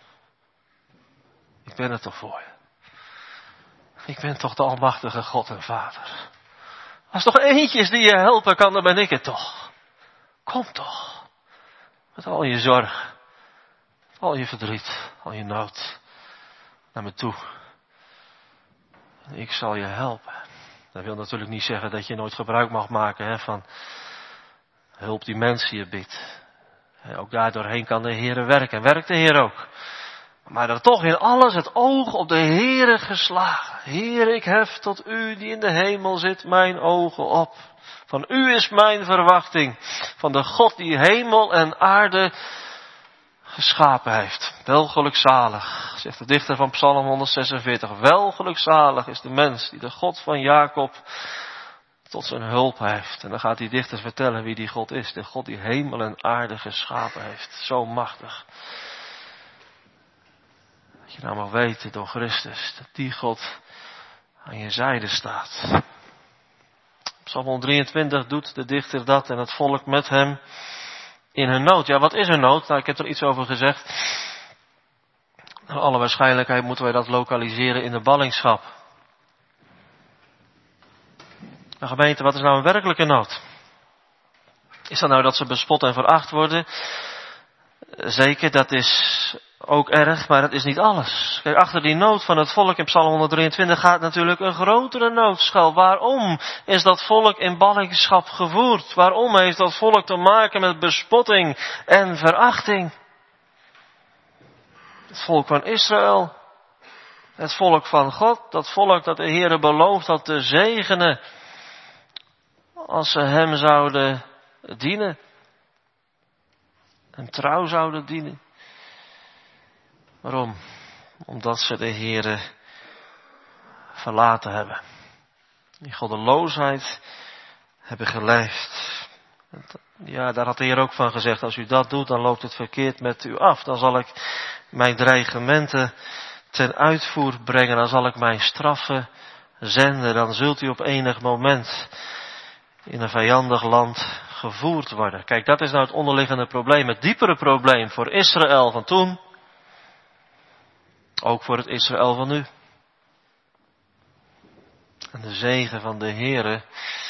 Ik ben er toch voor je. Ik ben toch de almachtige God en Vader. Als er toch eentje is die je helpen kan, dan ben ik het toch. Kom toch. Met al je zorg. Al je verdriet. Al je nood. Naar me toe. En ik zal je helpen. Dat wil natuurlijk niet zeggen dat je nooit gebruik mag maken hè, van hulp die mensen je biedt. En ook daardoorheen kan de Heere werken. En werkt de Heer ook. Maar dat toch in alles het oog op de Heere geslagen. Heer, ik hef tot u die in de hemel zit mijn ogen op. Van u is mijn verwachting. Van de God die hemel en aarde geschapen heeft. Wel gelukzalig, zegt de dichter van Psalm honderdzesenveertig. Wel gelukzalig is de mens die de God van Jacob tot zijn hulp heeft. En dan gaat die dichter vertellen wie die God is. De God die hemel en aarde geschapen heeft. Zo machtig. Dat je nou mag weten door Christus dat die God aan je zijde staat. Psalm honderddrieëntwintig doet de dichter dat en het volk met hem in hun nood. Ja, wat is een nood? Nou, ik heb er iets over gezegd. Naar alle waarschijnlijkheid moeten wij dat lokaliseren in de ballingschap. Maar gemeente, wat is nou een werkelijke nood? Is dat nou dat ze bespot en veracht worden? Zeker, dat is ook erg, maar dat is niet alles. Kijk, achter die nood van het volk in Psalm honderddrieëntwintig gaat natuurlijk een grotere nood schuil. Waarom is dat volk in ballingschap gevoerd? Waarom heeft dat volk te maken met bespotting en verachting? Het volk van Israël, het volk van God, dat volk dat de Heere belooft had te zegenen als ze hem zouden dienen. En trouw zouden dienen. Waarom? Omdat ze de Heere verlaten hebben. Die goddeloosheid hebben geleefd. Ja, daar had de Heer ook van gezegd. Als u dat doet, dan loopt het verkeerd met u af. Dan zal ik mijn dreigementen ten uitvoer brengen. Dan zal ik mijn straffen zenden. Dan zult u op enig moment in een vijandig land gevoerd worden. Kijk, dat is nou het onderliggende probleem. Het diepere probleem voor Israël van toen. Ook voor het Israël van nu. En de zegen van de Heere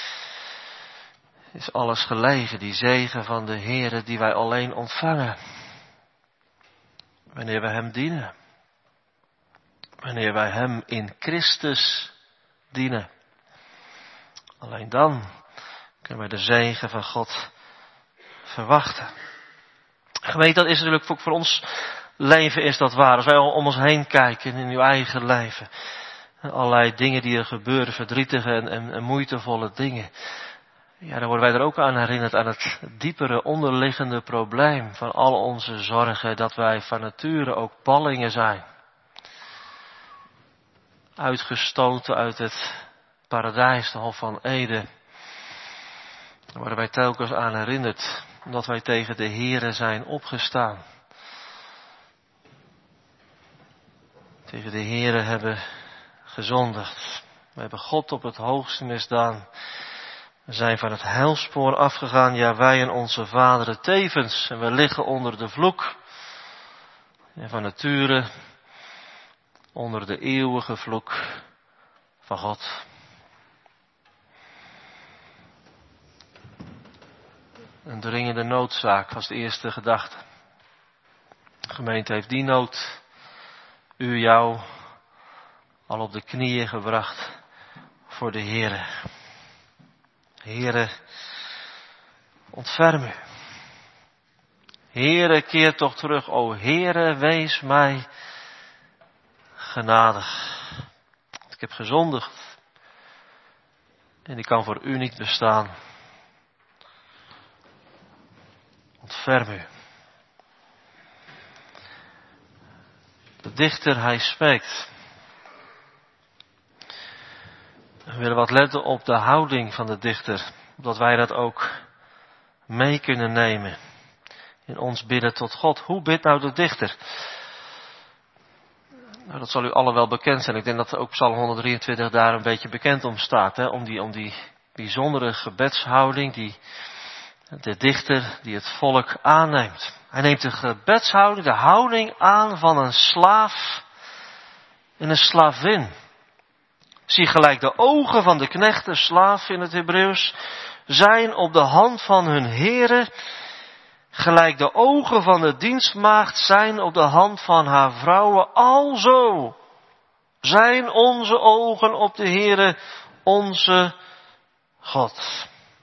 is alles gelegen. Die zegen van de Heere die wij alleen ontvangen. Wanneer we hem dienen. Wanneer wij hem in Christus dienen. Alleen dan kunnen wij de zegen van God verwachten. Gemeente, dat is natuurlijk ook voor ons leven is dat waar. Als wij om ons heen kijken in uw eigen leven. Allerlei dingen die er gebeuren, verdrietige en, en, en moeitevolle dingen. Ja, dan worden wij er ook aan herinnerd aan het diepere onderliggende probleem van al onze zorgen. Dat wij van nature ook ballingen zijn. Uitgestoten uit het paradijs, de Hof van Eden. Daar worden wij telkens aan herinnerd. Omdat wij tegen de Heere zijn opgestaan. Tegen de Heere hebben gezondigd. We hebben God op het hoogste misdaan. We zijn van het heilspoor afgegaan. Ja, wij en onze vaderen tevens. En we liggen onder de vloek. En van nature onder de eeuwige vloek van God. Een dringende noodzaak was de eerste gedachte. De gemeente heeft die nood, u jou, al op de knieën gebracht voor de Heere. Heere, ontferm u. Heere, keer toch terug. O Heere, wees mij genadig. Ik heb gezondigd. En die kan voor u niet bestaan. Ontferm u. De dichter, hij spreekt. We willen wat letten op de houding van de dichter. Opdat wij dat ook mee kunnen nemen. In ons bidden tot God. Hoe bidt nou de dichter? Nou, dat zal u allen wel bekend zijn. Ik denk dat ook Psalm honderddrieëntwintig daar een beetje bekend om staat. Hè? Om, die, om die bijzondere gebedshouding die de dichter, die het volk aanneemt. Hij neemt de gebedshouding, de houding aan van een slaaf en een slavin. Zie gelijk de ogen van de knecht, de slaaf in het Hebreeuws, zijn op de hand van hun heren, gelijk de ogen van de dienstmaagd zijn op de hand van haar vrouwen. Alzo zijn onze ogen op de Heere, onze God.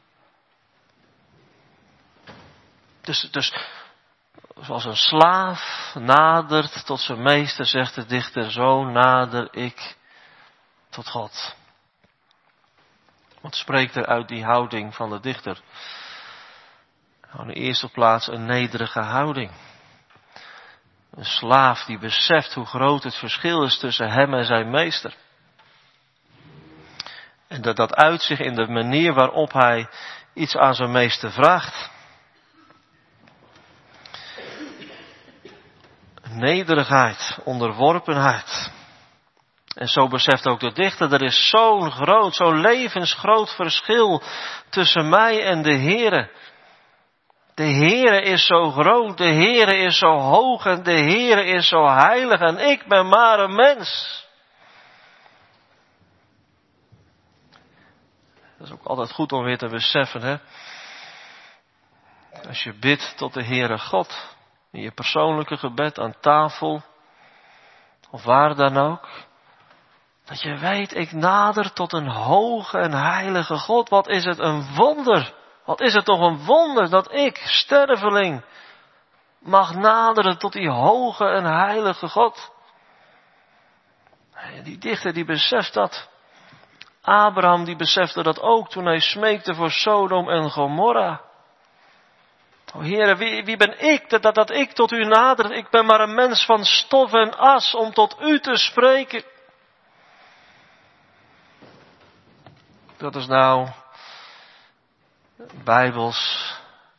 Dus, dus zoals een slaaf nadert tot zijn meester, zegt de dichter, zo nader ik tot God. Wat spreekt er uit die houding van de dichter? Nou, in de eerste plaats een nederige houding. Een slaaf die beseft hoe groot het verschil is tussen hem en zijn meester. En dat dat uit zich in de manier waarop hij iets aan zijn meester vraagt. Nederigheid, onderworpenheid. En zo beseft ook de dichter, er is zo'n groot, zo'n levensgroot verschil tussen mij en de Heere. De Heere is zo groot, de Heere is zo hoog en de Heere is zo heilig en ik ben maar een mens. Dat is ook altijd goed om weer te beseffen, hè. Als je bidt tot de Heere God, in je persoonlijke gebed aan tafel, of waar dan ook, dat je weet, ik nader tot een hoge en heilige God. Wat is het een wonder. Wat is het toch een wonder dat ik, sterveling, mag naderen tot die hoge en heilige God. Die dichter die beseft dat. Abraham die besefte dat ook toen hij smeekte voor Sodom en Gomorra. O Heere, wie, wie ben ik dat, dat, dat ik tot u nader? Ik ben maar een mens van stof en as om tot u te spreken. Dat is nou bijbels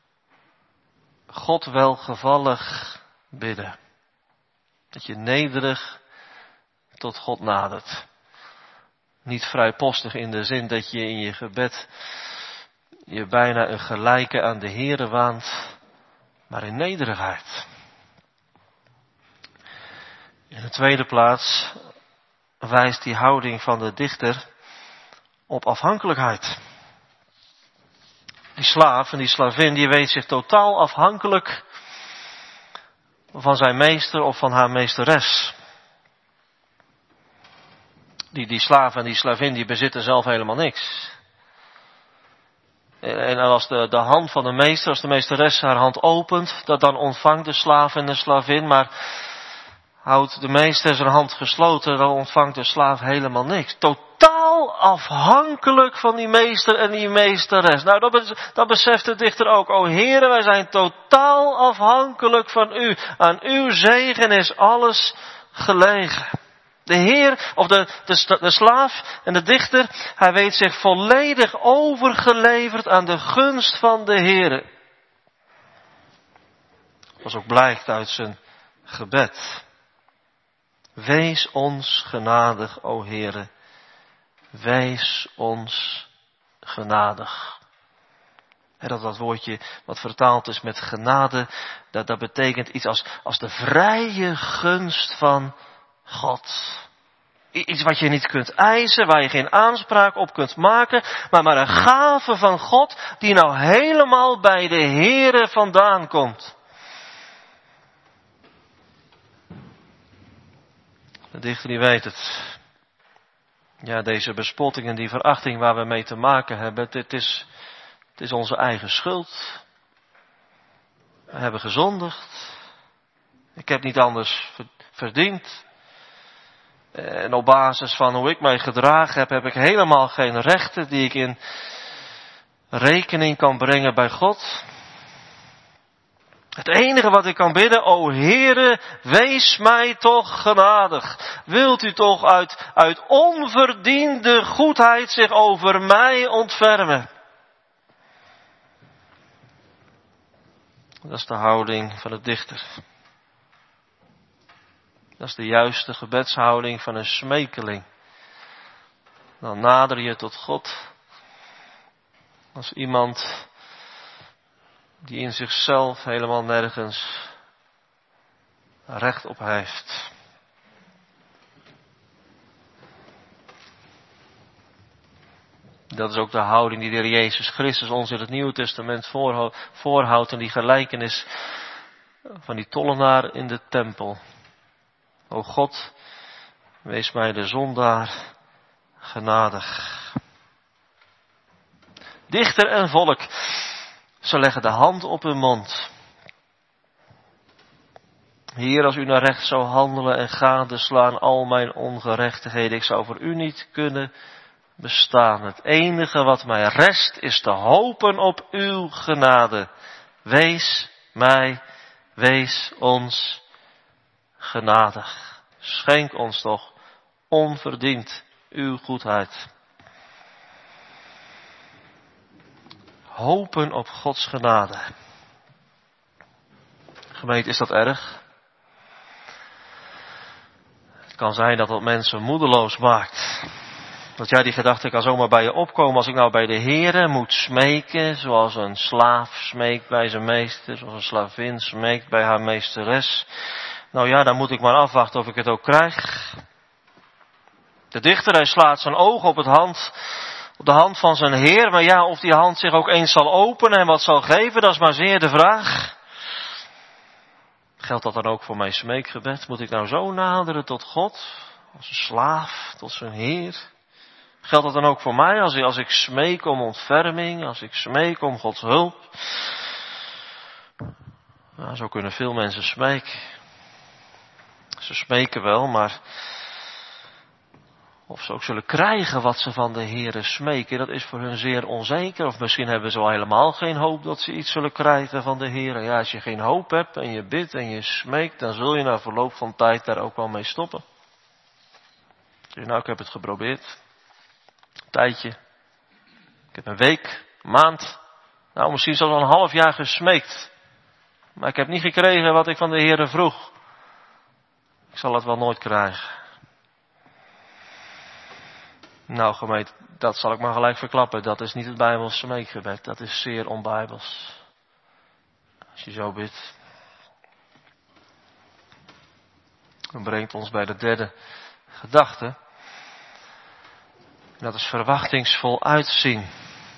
God welgevallig bidden. Dat je nederig tot God nadert. Niet vrijpostig in de zin dat je in je gebed je bijna een gelijke aan de Heere waant, maar in nederigheid. In de tweede plaats wijst die houding van de dichter op afhankelijkheid. Die slaaf en die slavin, die weet zich totaal afhankelijk van zijn meester of van haar meesteres. Die, die slaaf en die slavin, die bezitten zelf helemaal niks. En als de, de hand van de meester, als de meesteres haar hand opent, dat dan ontvangt de slaaf en de slavin, maar houdt de meester zijn hand gesloten, dan ontvangt de slaaf helemaal niks. Totaal afhankelijk van die meester en die meesteres. Nou, dat, dat beseft de dichter ook. O Heere, wij zijn totaal afhankelijk van u. Aan uw zegen is alles gelegen. De Heer, of de, de, de slaaf en de dichter, hij weet zich volledig overgeleverd aan de gunst van de Heere. Zoals ook blijkt uit zijn gebed. Wees ons genadig, o Heere. Wees ons genadig. En dat dat woordje wat vertaald is met genade, dat, dat betekent iets als, als de vrije gunst van God. Iets wat je niet kunt eisen, waar je geen aanspraak op kunt maken, maar maar een gave van God die nou helemaal bij de Heere vandaan komt. De dichter die weet het. Ja, deze bespotting en die verachting waar we mee te maken hebben, het is, het is onze eigen schuld. We hebben gezondigd. Ik heb niet anders verdiend. En op basis van hoe ik mij gedragen heb, heb ik helemaal geen rechten die ik in rekening kan brengen bij God. Het enige wat ik kan bidden, o Heere, wees mij toch genadig. Wilt u toch uit, uit onverdiende goedheid zich over mij ontfermen? Dat is de houding van de dichter. Dat is de juiste gebedshouding van een smekeling. Dan nader je tot God als iemand die in zichzelf helemaal nergens recht op heeft. Dat is ook de houding die de Heer Jezus Christus ons in het Nieuwe Testament voorhoudt in die gelijkenis van die tollenaar in de tempel. O God, wees mij de zondaar genadig. Dichter en volk, ze leggen de hand op hun mond. Heer, als u naar recht zou handelen en gadeslaan al mijn ongerechtigheden, ik zou voor u niet kunnen bestaan. Het enige wat mij rest is te hopen op uw genade. Wees mij, wees ons genadig. Schenk ons toch onverdiend uw goedheid. Hopen op Gods genade. Gemeente, is dat erg? Het kan zijn dat dat mensen moedeloos maakt. Dat jij die gedachte kan zomaar bij je opkomen. Als ik nou bij de Heere moet smeken, zoals een slaaf smeekt bij zijn meester, zoals een slavin smeekt bij haar meesteres. Nou ja, dan moet ik maar afwachten of ik het ook krijg. De dichter, hij slaat zijn oog op, het hand, op de hand van zijn Heer. Maar ja, of die hand zich ook eens zal openen en wat zal geven, dat is maar zeer de vraag. Geldt dat dan ook voor mijn smeekgebed? Moet ik nou zo naderen tot God, als een slaaf, tot zijn Heer? Geldt dat dan ook voor mij, als ik, als ik smeek om ontferming, als ik smeek om Gods hulp? Nou, zo kunnen veel mensen smeken. Ze smeken wel, maar of ze ook zullen krijgen wat ze van de Heere smeken, dat is voor hun zeer onzeker. Of misschien hebben ze al helemaal geen hoop dat ze iets zullen krijgen van de Heere. Ja, als je geen hoop hebt en je bidt en je smeekt, dan zul je na verloop van tijd daar ook wel mee stoppen. Dus nou, ik heb het geprobeerd. Een tijdje. Ik heb een week, een maand, nou misschien zelfs al een half jaar gesmeekt. Maar ik heb niet gekregen wat ik van de Heere vroeg. Ik zal het wel nooit krijgen. Nou gemeente, dat zal ik maar gelijk verklappen. Dat is niet het Bijbels smeekgebed. Dat is zeer onbijbels. Als je zo bidt. Dat brengt ons bij de derde gedachte. En dat is verwachtingsvol uitzien.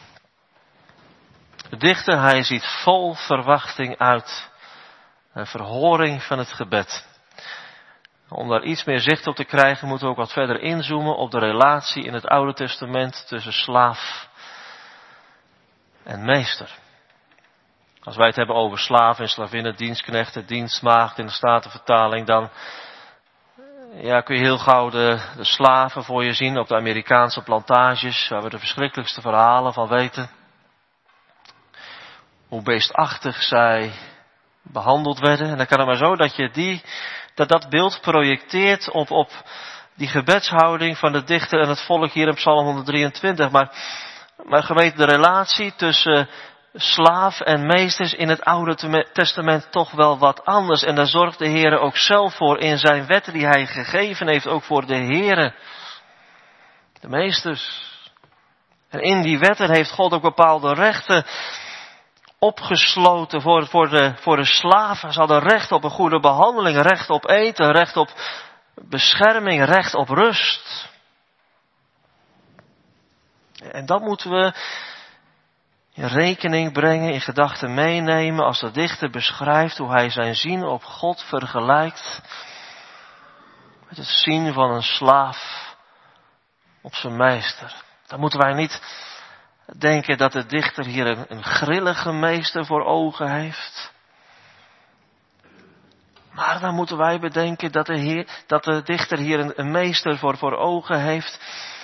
De dichter, hij ziet vol verwachting uit. Een verhoring van het gebed. Om daar iets meer zicht op te krijgen, moeten we ook wat verder inzoomen op de relatie in het Oude Testament tussen slaaf en meester. Als wij het hebben over slaven en slavinnen, dienstknechten, dienstmaagd in de Statenvertaling, dan ja, kun je heel gauw de, de slaven voor je zien op de Amerikaanse plantages, waar we de verschrikkelijkste verhalen van weten. Hoe beestachtig zij behandeld werden. En dan kan het maar zo dat je die, dat dat beeld projecteert op, op die gebedshouding van de dichter en het volk hier in Psalm honderddrieëntwintig. Maar, maar gemeente, de relatie tussen slaaf en meesters in het Oude Testament toch wel wat anders. En daar zorgt de Heere ook zelf voor in zijn wetten die hij gegeven heeft, ook voor de Heere, de meesters. En in die wetten heeft God ook bepaalde rechten opgesloten voor, voor, de, voor de slaven. Ze hadden recht op een goede behandeling, recht op eten, recht op bescherming, recht op rust. En dat moeten we in rekening brengen, in gedachten meenemen als de dichter beschrijft hoe hij zijn zien op God vergelijkt met het zien van een slaaf op zijn meester. Dan moeten wij niet denken dat de dichter hier een, een grillige meester voor ogen heeft. Maar dan moeten wij bedenken dat de, Heer, dat de dichter hier een, een meester voor, voor ogen heeft.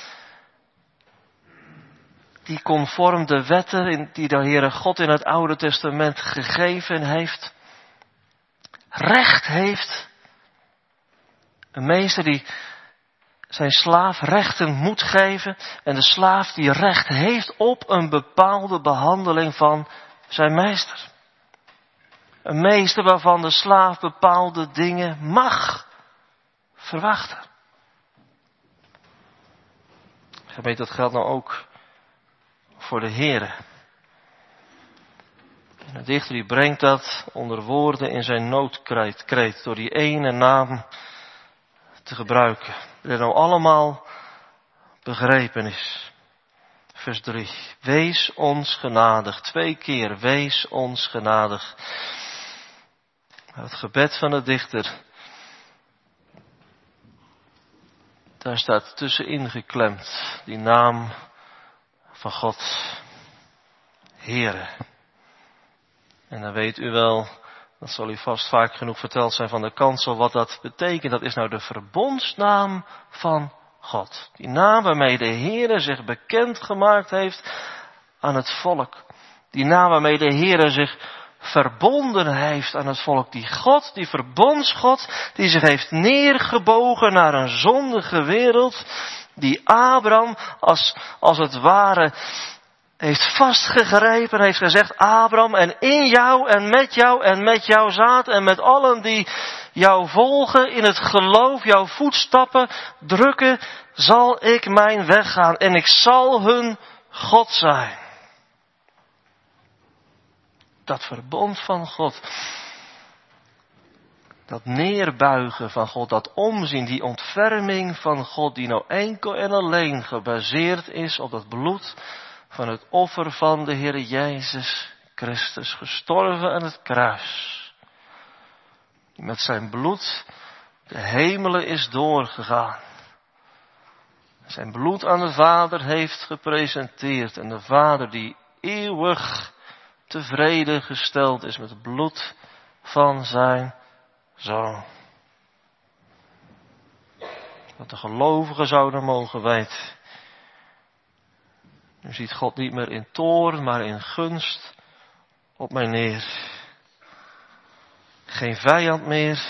Die conform de wetten die de Heere God in het Oude Testament gegeven heeft. Recht heeft. Een meester die zijn slaaf rechten moet geven. En de slaaf die recht heeft op een bepaalde behandeling van zijn meester. Een meester waarvan de slaaf bepaalde dingen mag verwachten. Gemeente, dat geldt nou ook voor de Heere. En de dichter die brengt dat onder woorden in zijn noodkreet door die ene naam te gebruiken. Dat nou allemaal begrepen is. Vers drie. Wees ons genadig. Twee keer. Wees ons genadig. Het gebed van de dichter. Daar staat tussenin geklemd. Die naam van God. Heere. En dan weet u wel. Dat zal u vast vaak genoeg verteld zijn van de kansel. Wat dat betekent. Dat is nou de verbondsnaam van God. Die naam waarmee de Heere zich bekend gemaakt heeft aan het volk. Die naam waarmee de Heere zich verbonden heeft aan het volk. Die God, die verbondsgod, die zich heeft neergebogen naar een zondige wereld. Die Abraham als, als het ware heeft vastgegrepen, heeft gezegd, Abraham, en in jou en met jou en met jouw zaad en met allen die jou volgen in het geloof, jouw voetstappen drukken, zal ik mijn weg gaan en ik zal hun God zijn. Dat verbond van God, dat neerbuigen van God, dat omzien, die ontferming van God, die nou enkel en alleen gebaseerd is op dat bloed van het offer van de Heer Jezus Christus, gestorven aan het kruis. Die met zijn bloed de hemelen is doorgegaan. Zijn bloed aan de Vader heeft gepresenteerd. En de Vader die eeuwig tevreden gesteld is met het bloed van zijn Zoon. Wat de gelovigen zouden mogen weten. Nu ziet God niet meer in toorn, maar in gunst op mij neer. Geen vijand meer.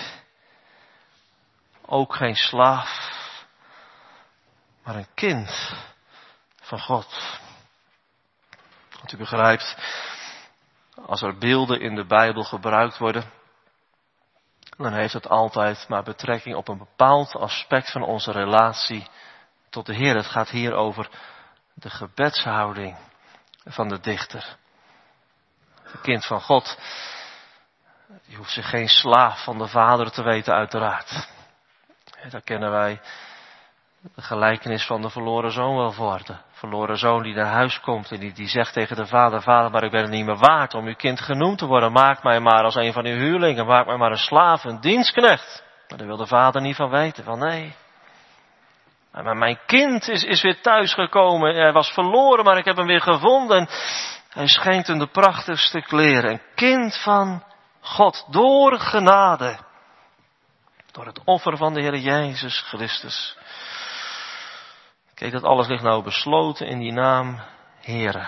Ook geen slaaf. Maar een kind van God. Want u begrijpt, als er beelden in de Bijbel gebruikt worden, dan heeft het altijd maar betrekking op een bepaald aspect van onze relatie tot de Heer. Het gaat hier over de gebedshouding van de dichter. Het kind van God, die hoeft zich geen slaaf van de Vader te weten uiteraard. Daar kennen wij de gelijkenis van de verloren zoon wel voor. De verloren zoon die naar huis komt en die, die zegt tegen de vader, vader, maar ik ben het niet meer waard om uw kind genoemd te worden. Maak mij maar als een van uw huurlingen, maak mij maar een slaaf, een dienstknecht. Maar daar wil de vader niet van weten, van nee. Maar mijn kind is, is weer thuisgekomen. Hij was verloren, maar ik heb hem weer gevonden. En hij schenkt hem de prachtigste kleren. Een kind van God, door genade. Door het offer van de Heer Jezus Christus. Kijk, dat alles ligt nou besloten in die naam Heere.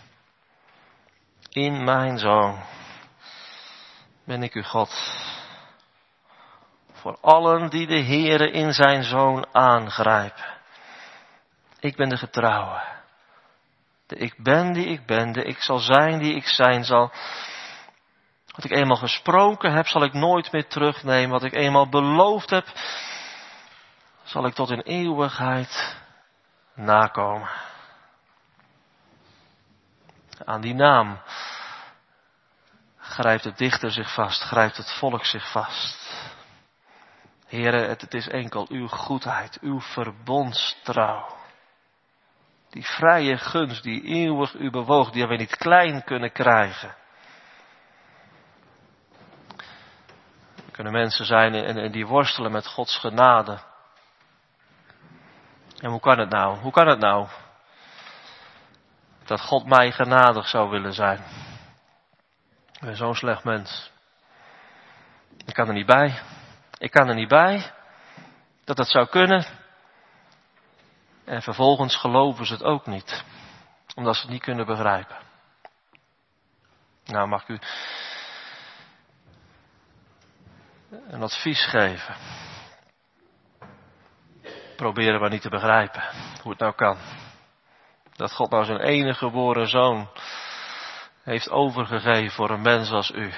In mijn Zoon ben ik uw God. Voor allen die de Heere in zijn Zoon aangrijpen. Ik ben de getrouwe. De ik ben die ik ben. De ik zal zijn die ik zijn zal. Wat ik eenmaal gesproken heb, zal ik nooit meer terugnemen. Wat ik eenmaal beloofd heb, zal ik tot in eeuwigheid nakomen. Aan die naam grijpt de dichter zich vast, grijpt het volk zich vast. Heere, het, het is enkel uw goedheid, uw verbondstrouw. Die vrije gunst die eeuwig u bewoog, die we niet klein kunnen krijgen. Er kunnen mensen zijn en, en die worstelen met Gods genade. En hoe kan het nou? Hoe kan het nou? Dat God mij genadig zou willen zijn. Ik ben zo'n slecht mens. Ik kan er niet bij. Ik kan er niet bij dat dat zou kunnen. En vervolgens geloven ze het ook niet. Omdat ze het niet kunnen begrijpen. Nou, mag ik u een advies geven. Proberen we niet te begrijpen hoe het nou kan. Dat God nou zijn enige geboren zoon heeft overgegeven voor een mens als u.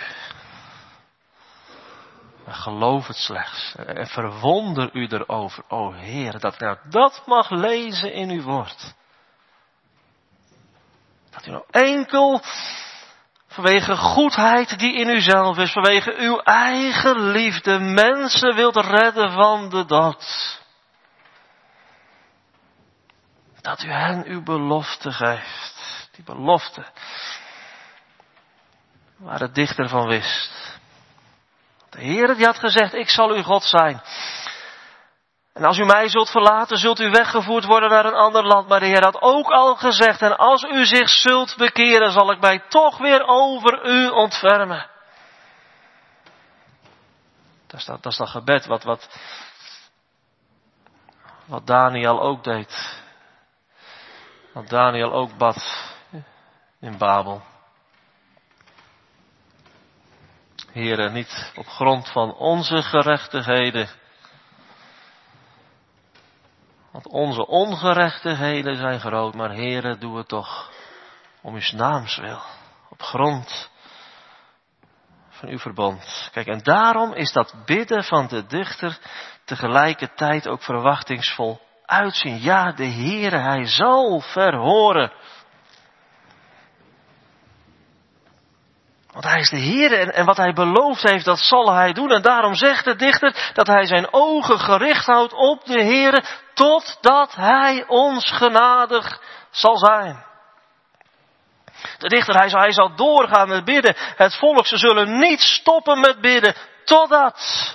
Maar geloof het slechts. En verwonder u erover. O Heer, dat ik nou dat mag lezen in uw woord. Dat u nou enkel vanwege goedheid die in uzelf is, vanwege uw eigen liefde, mensen wilt redden van de dood. Dat u hen uw belofte geeft. Die belofte. Waar de dichter van wist. De Heer die had gezegd, ik zal uw God zijn. En als u mij zult verlaten, zult u weggevoerd worden naar een ander land. Maar de Heer had ook al gezegd, en als u zich zult bekeren, zal ik mij toch weer over u ontfermen. Dat is dat, dat, is dat gebed wat, wat, wat Daniel ook deed. Wat Daniel ook bad in Babel. Heere, niet op grond van onze gerechtigheden. Want onze ongerechtigheden zijn groot, maar Heere, doe het toch om uw naams wil. Op grond van uw verbond. Kijk, en daarom is dat bidden van de dichter tegelijkertijd ook verwachtingsvol uitzien. Ja, de Heere, hij zal verhoren. Want hij is de Heere en, en wat hij beloofd heeft, dat zal hij doen. En daarom zegt de dichter dat hij zijn ogen gericht houdt op de Heere, totdat hij ons genadig zal zijn. De dichter, hij zal, hij zal doorgaan met bidden. Het volk, ze zullen niet stoppen met bidden, totdat.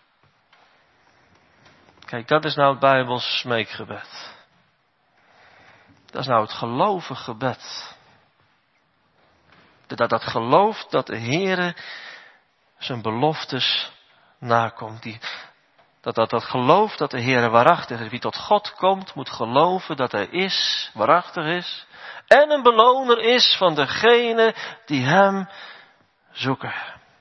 Kijk, dat is nou het Bijbels smeekgebed. Dat is nou het gelovig gebed. Dat, dat geloof dat de Heere zijn beloftes nakomt. Die, dat, dat, dat geloof dat de Heere waarachtig is. Wie tot God komt, moet geloven dat hij is, waarachtig is. En een beloner is van degene die hem zoeken.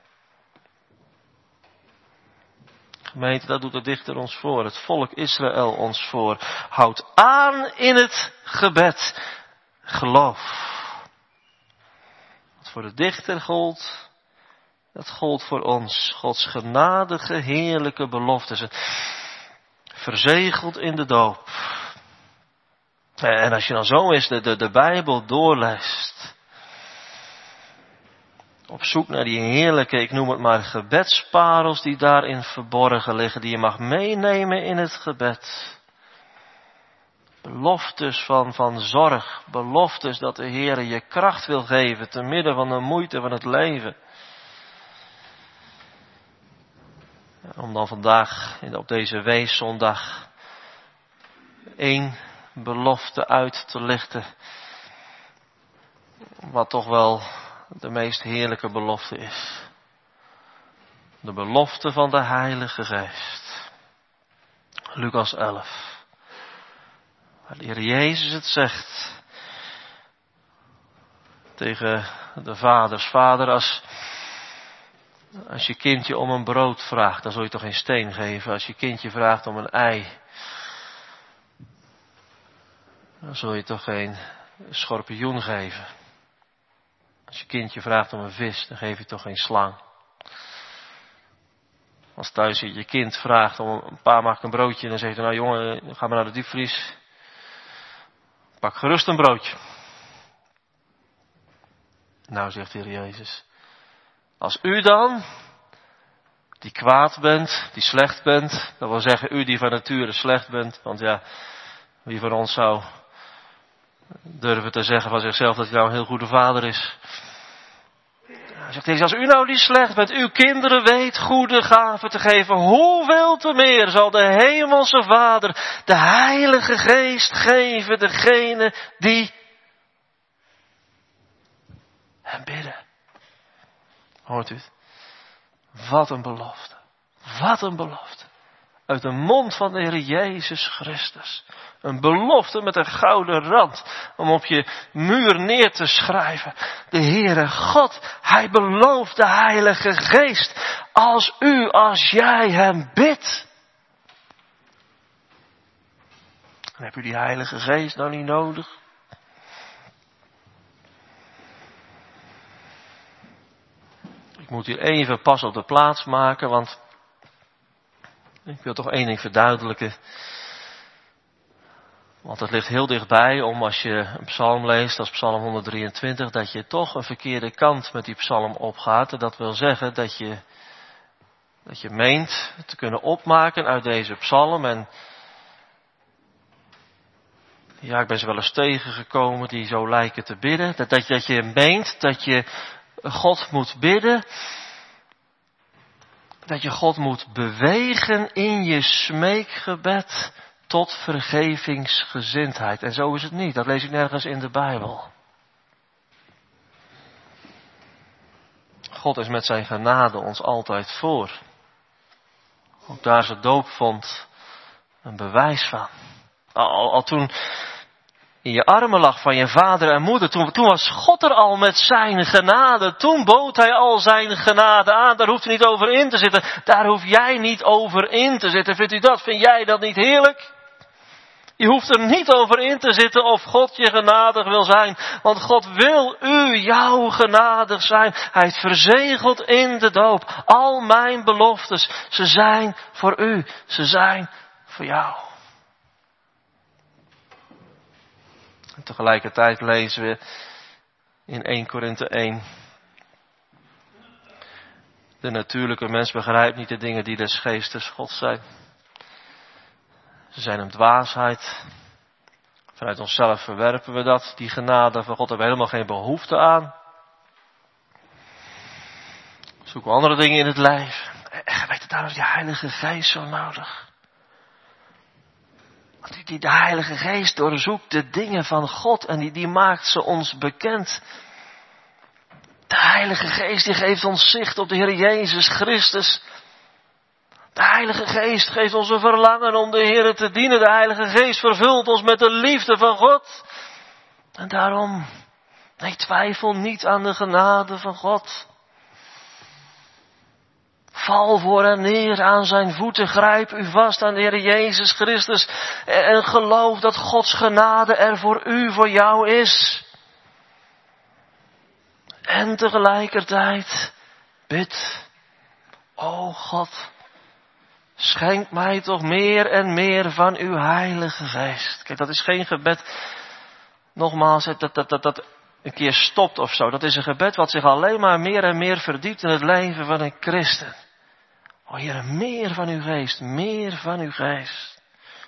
Gemeente, dat doet de dichter ons voor. Het volk Israël ons voor. Houd aan in het gebed. Geloof. Wat voor de dichter gold, dat gold voor ons. Gods genadige, heerlijke beloftes. Verzegeld in de doop. En als je dan zo eens de, de, de Bijbel doorleest. Op zoek naar die heerlijke, ik noem het maar gebedsparels die daarin verborgen liggen. Die je mag meenemen in het gebed. Beloftes van, van zorg. Beloftes dat de Heer je kracht wil geven te midden van de moeite van het leven. Om dan vandaag op deze weeszondag één belofte uit te lichten. Wat toch wel de meest heerlijke belofte is. De belofte van de Heilige Geest. Lucas elf. Waar de Heer Jezus het zegt. Tegen de vaders. Vader, als, als je kindje om een brood vraagt, dan zul je toch geen steen geven. Als je kindje vraagt om een ei, dan zul je toch geen schorpioen geven. Als je kindje vraagt om een vis, dan geef je toch geen slang. Als thuis je kind vraagt om een pa maakt een broodje, dan zegt hij, nou jongen, ga maar naar de diepvries. Pak gerust een broodje. Nou, zegt de Heer Jezus, als u dan, die kwaad bent, die slecht bent, dat wil zeggen u die van nature slecht bent, want ja, wie van ons zou durven te zeggen van zichzelf dat hij nou een heel goede vader is. Hij zegt Jezus, als u nou die slecht bent, uw kinderen weet goede gaven te geven, hoeveel te meer zal de hemelse Vader de Heilige Geest geven degene die hem bidden. Hoort u het? Wat een belofte. Wat een belofte. Uit de mond van de Heer Jezus Christus. Een belofte met een gouden rand. Om op je muur neer te schrijven. De Heere God, Hij belooft de Heilige Geest. Als u, als jij Hem bidt. Dan heb u die Heilige Geest nou niet nodig. Ik moet hier even pas op de plaats maken, want ik wil toch één ding verduidelijken. Want het ligt heel dichtbij om als je een psalm leest, als psalm honderddrieëntwintig, dat je toch een verkeerde kant met die psalm opgaat. En dat wil zeggen dat je, dat je meent te kunnen opmaken uit deze psalm. En ja, ik ben ze wel eens tegengekomen die zo lijken te bidden. Dat, dat, dat je meent dat je God moet bidden. Dat je God moet bewegen in je smeekgebed tot vergevingsgezindheid. En zo is het niet. Dat lees ik nergens in de Bijbel. God is met zijn genade ons altijd voor. Ook daar ze doop vond een bewijs van. Al, al toen in je armen lag van je vader en moeder, toen, toen was God er al met zijn genade. Toen bood hij al zijn genade aan. Daar hoeft u niet over in te zitten. Daar hoef jij niet over in te zitten. Vindt u dat? Vind jij dat niet heerlijk? Je hoeft er niet over in te zitten of God je genadig wil zijn. Want God wil u, jou genadig zijn. Hij heeft verzegeld in de doop. Al mijn beloftes, ze zijn voor u. Ze zijn voor jou. En tegelijkertijd lezen we in eerste Korinthe één. De natuurlijke mens begrijpt niet de dingen die des geestes God zijn. Ze zijn hem dwaasheid. Vanuit onszelf verwerpen we dat. Die genade van God hebben we helemaal geen behoefte aan. Zoeken we andere dingen in het lijf. En weet je, daarom is die Heilige Geest zo nodig. Want die, die de Heilige Geest doorzoekt de dingen van God en die, die maakt ze ons bekend. De Heilige Geest die geeft ons zicht op de Heer Jezus Christus. De Heilige Geest geeft ons een verlangen om de Heer te dienen. De Heilige Geest vervult ons met de liefde van God. En daarom, nee, twijfel niet aan de genade van God. Val voor en neer aan zijn voeten. Grijp u vast aan de Heer Jezus Christus. En geloof dat Gods genade er voor u, voor jou is. En tegelijkertijd bid. O God, schenk mij toch meer en meer van uw Heilige Geest. Kijk, dat is geen gebed, nogmaals, dat dat, dat, dat een keer stopt of zo. Dat is een gebed wat zich alleen maar meer en meer verdiept in het leven van een christen. O Heer, meer van uw Geest, meer van uw Geest.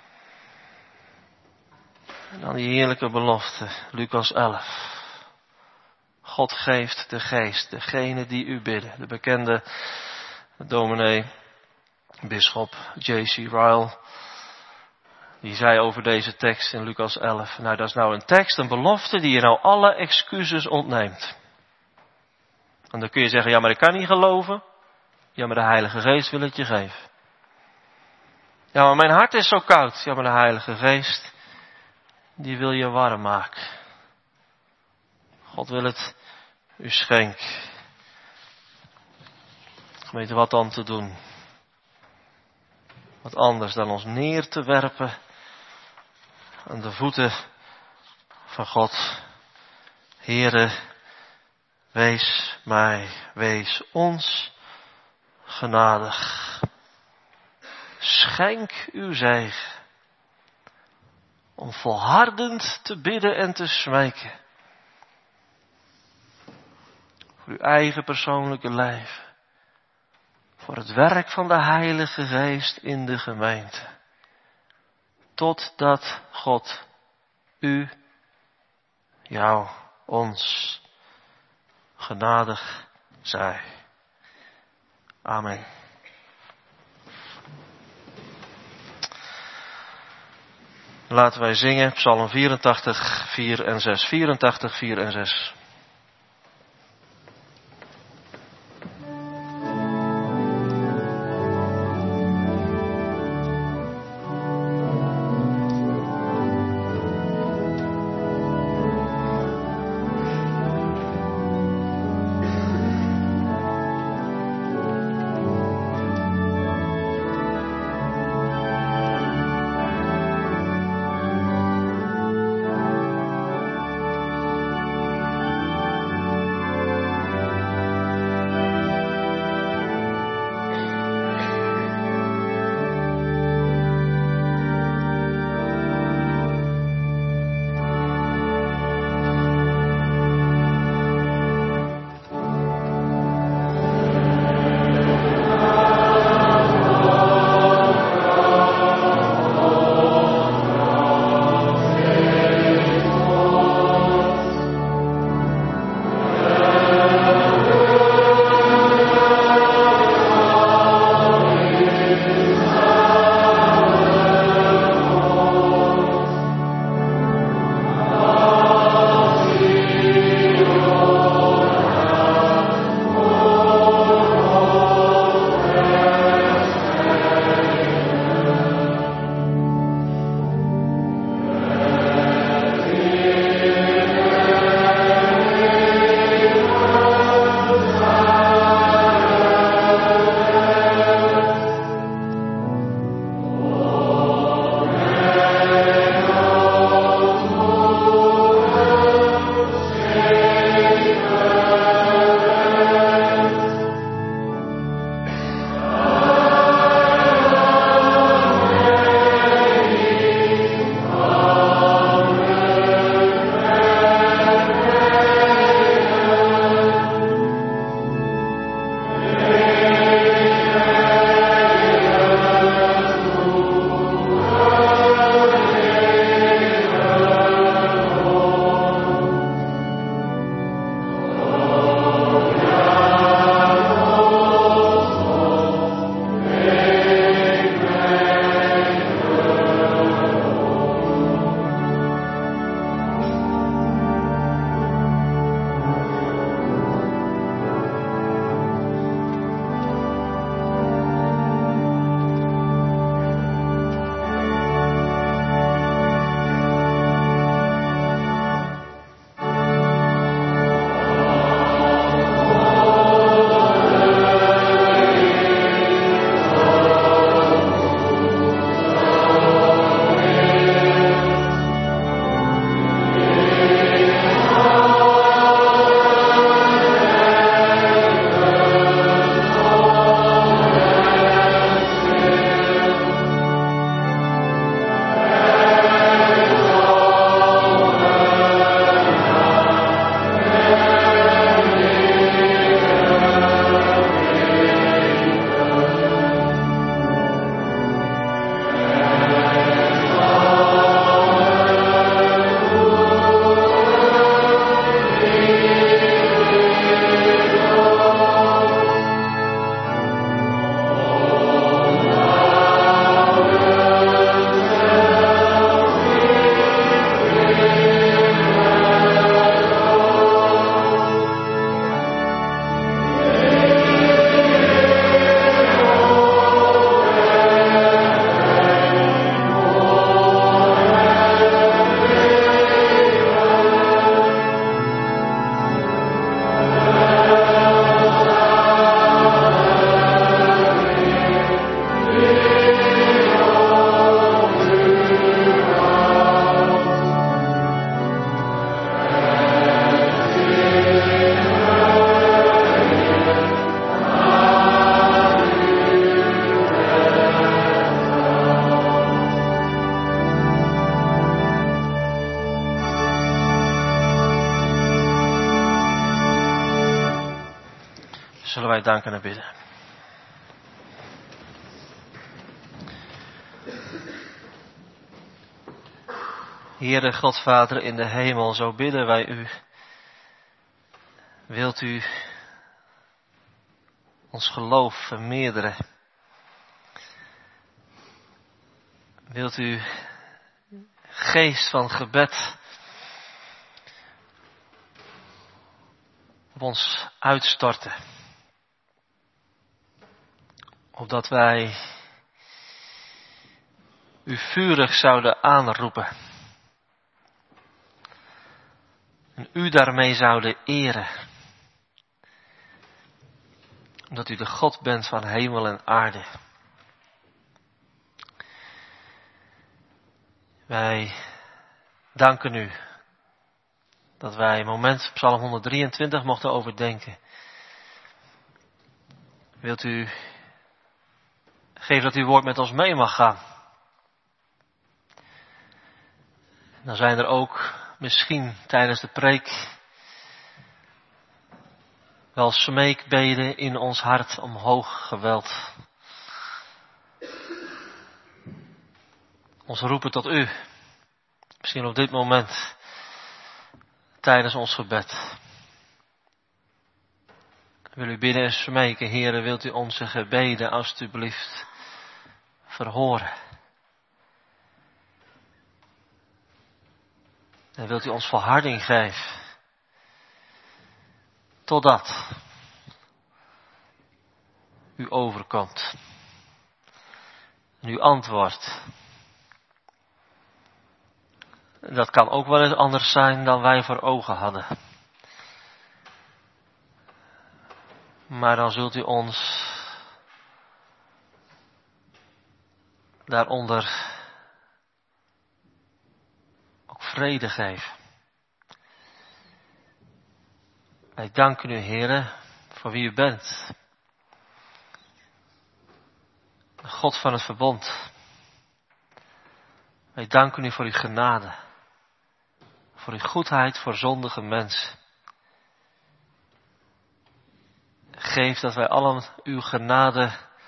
En dan die heerlijke belofte, Lucas elf. God geeft de Geest, degene die u bidden. De bekende dominee, bisschop J C Ryle, die zei over deze tekst in Lucas elf. Nou, dat is nou een tekst, een belofte die je nou alle excuses ontneemt. En dan kun je zeggen, ja, maar ik kan niet geloven. Ja, maar de Heilige Geest wil het je geven. Ja, maar mijn hart is zo koud. Ja, maar de Heilige Geest, die wil je warm maken. God wil het u schenken. Weet je wat dan te doen? Wat anders dan ons neer te werpen aan de voeten van God. Heere, wees mij, wees ons genadig. Schenk uw zegen om volhardend te bidden en te smeken. Voor uw eigen persoonlijke leven. Voor het werk van de Heilige Geest in de gemeente. Totdat God u, jou, ons genadig zij. Amen. Laten wij zingen Psalm vierentachtig, vier en zes. vierentachtig, vier en zes. wij danken en bidden. Heere God Vader in de hemel, zo bidden wij u. Wilt u ons geloof vermeerderen? Wilt u geest van gebed op ons uitstorten? Opdat wij u vurig zouden aanroepen. En u daarmee zouden eren. Omdat u de God bent van hemel en aarde. Wij danken u dat wij een moment Psalm honderddrieëntwintig mochten overdenken. Wilt u geven dat uw woord met ons mee mag gaan. Dan zijn er ook misschien tijdens de preek wel smeekbeden in ons hart omhoog geweld. Ons roepen tot u. Misschien op dit moment. Tijdens ons gebed. Ik wil u bidden en smeken. Heere, wilt u onze gebeden alstublieft verhoren. En wilt u ons volharding geven. Totdat u overkomt. En u antwoordt. Dat kan ook wel eens anders zijn dan wij voor ogen hadden. Maar dan zult u ons daaronder ook vrede geven. Wij danken u, Heere, voor wie u bent. De God van het verbond. Wij danken u voor uw genade. Voor uw goedheid voor zondige mensen. Geef dat wij allen uw genade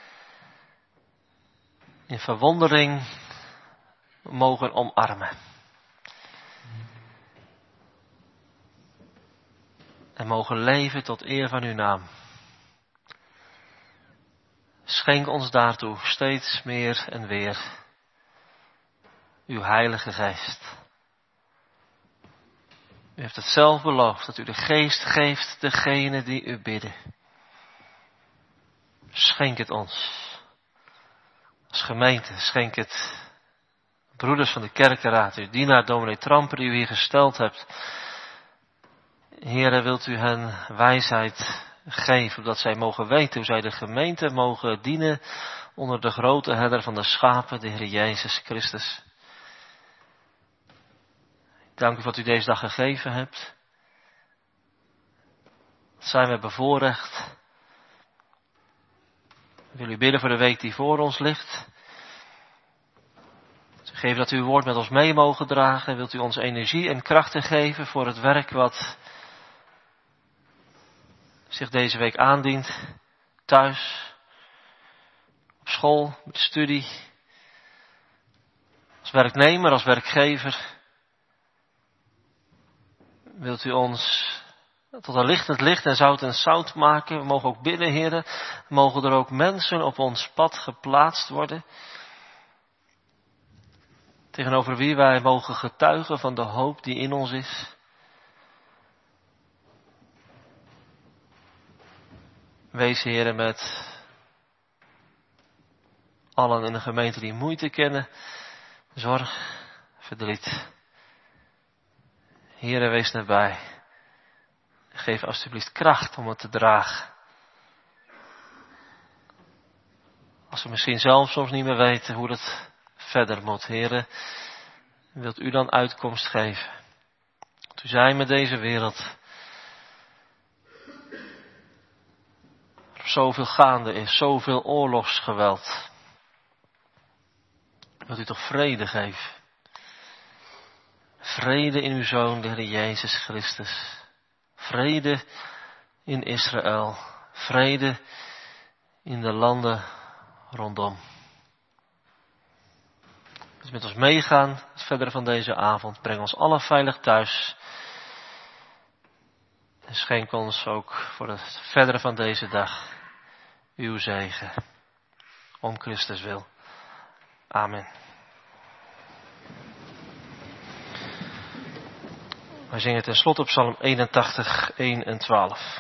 in verwondering mogen omarmen. En mogen leven tot eer van uw naam. Schenk ons daartoe steeds meer en weer uw Heilige Geest. U heeft het zelf beloofd dat u de Geest geeft degene die u bidden. Schenk het ons. Als gemeente, schenk het broeders van de kerkenraad, uw dienaar dominee Tramper die u hier gesteld hebt. Heere, wilt u hen wijsheid geven, opdat zij mogen weten hoe zij de gemeente mogen dienen onder de grote herder van de schapen, de Heer Jezus Christus. Dank u wat u deze dag gegeven hebt. Wat zijn we bevoorrecht. Ik wil u bidden voor de week die voor ons ligt. Geef dat u uw woord met ons mee mogen dragen. Wilt u ons energie en krachten geven voor het werk wat zich deze week aandient. Thuis, op school, met de studie. Als werknemer, als werkgever. Wilt u ons tot een lichtend licht en zout en zout maken. We mogen ook bidden, Heere. Mogen er ook mensen op ons pad geplaatst worden. Tegenover wie wij mogen getuigen van de hoop die in ons is. Wees, Heere, met allen in de gemeente die moeite kennen. Zorg, verdriet. Heere, wees nabij. Geef alstublieft kracht om het te dragen. Als we misschien zelf soms niet meer weten hoe het verder moet, Heere, wilt u dan uitkomst geven? Want u zijn met deze wereld. Er zoveel gaande is, zoveel oorlogsgeweld. Wilt u toch vrede geven? Vrede in uw Zoon, de Heer Jezus Christus. Vrede in Israël. vrede in de landen rondom. Dus met ons meegaan, het verdere van deze avond, breng ons allen veilig thuis. En schenk ons ook voor het verdere van deze dag uw zegen. Om Christus wil. Amen. Wij zingen ten slotte op Psalm eenentachtig, één en twaalf.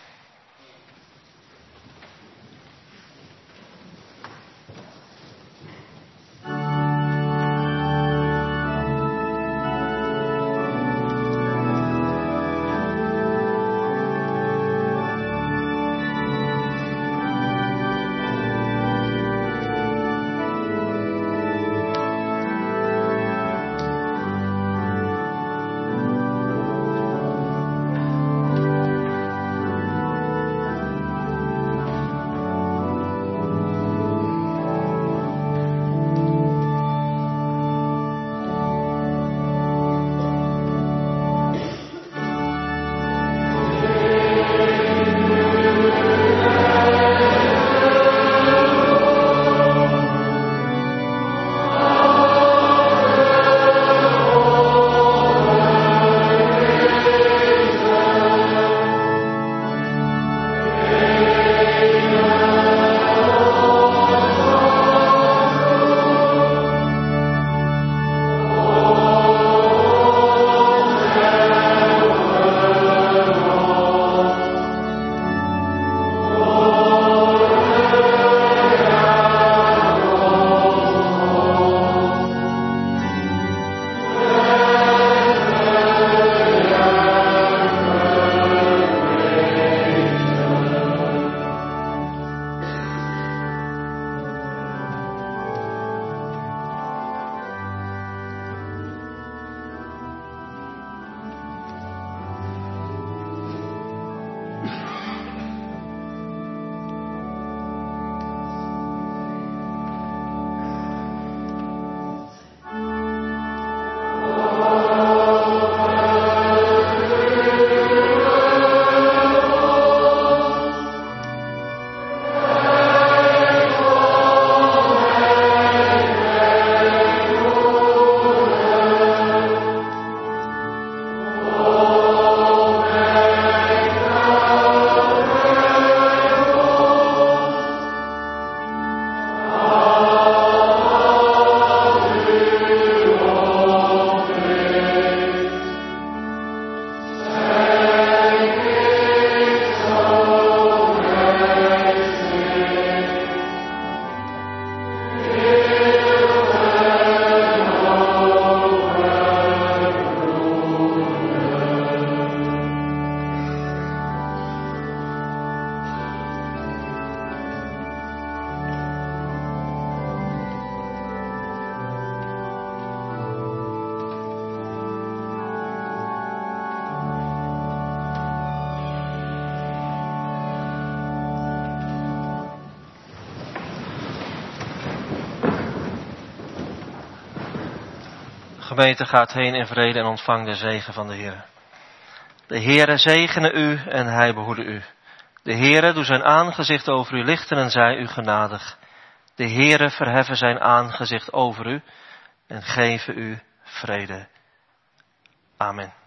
Gemeente, gaat heen in vrede en ontvang de zegen van de Heer. De Heere zegene u en hij behoede u. De Heere doe zijn aangezicht over u lichten en zij u genadig. De Heere verheffen zijn aangezicht over u en geven u vrede. Amen.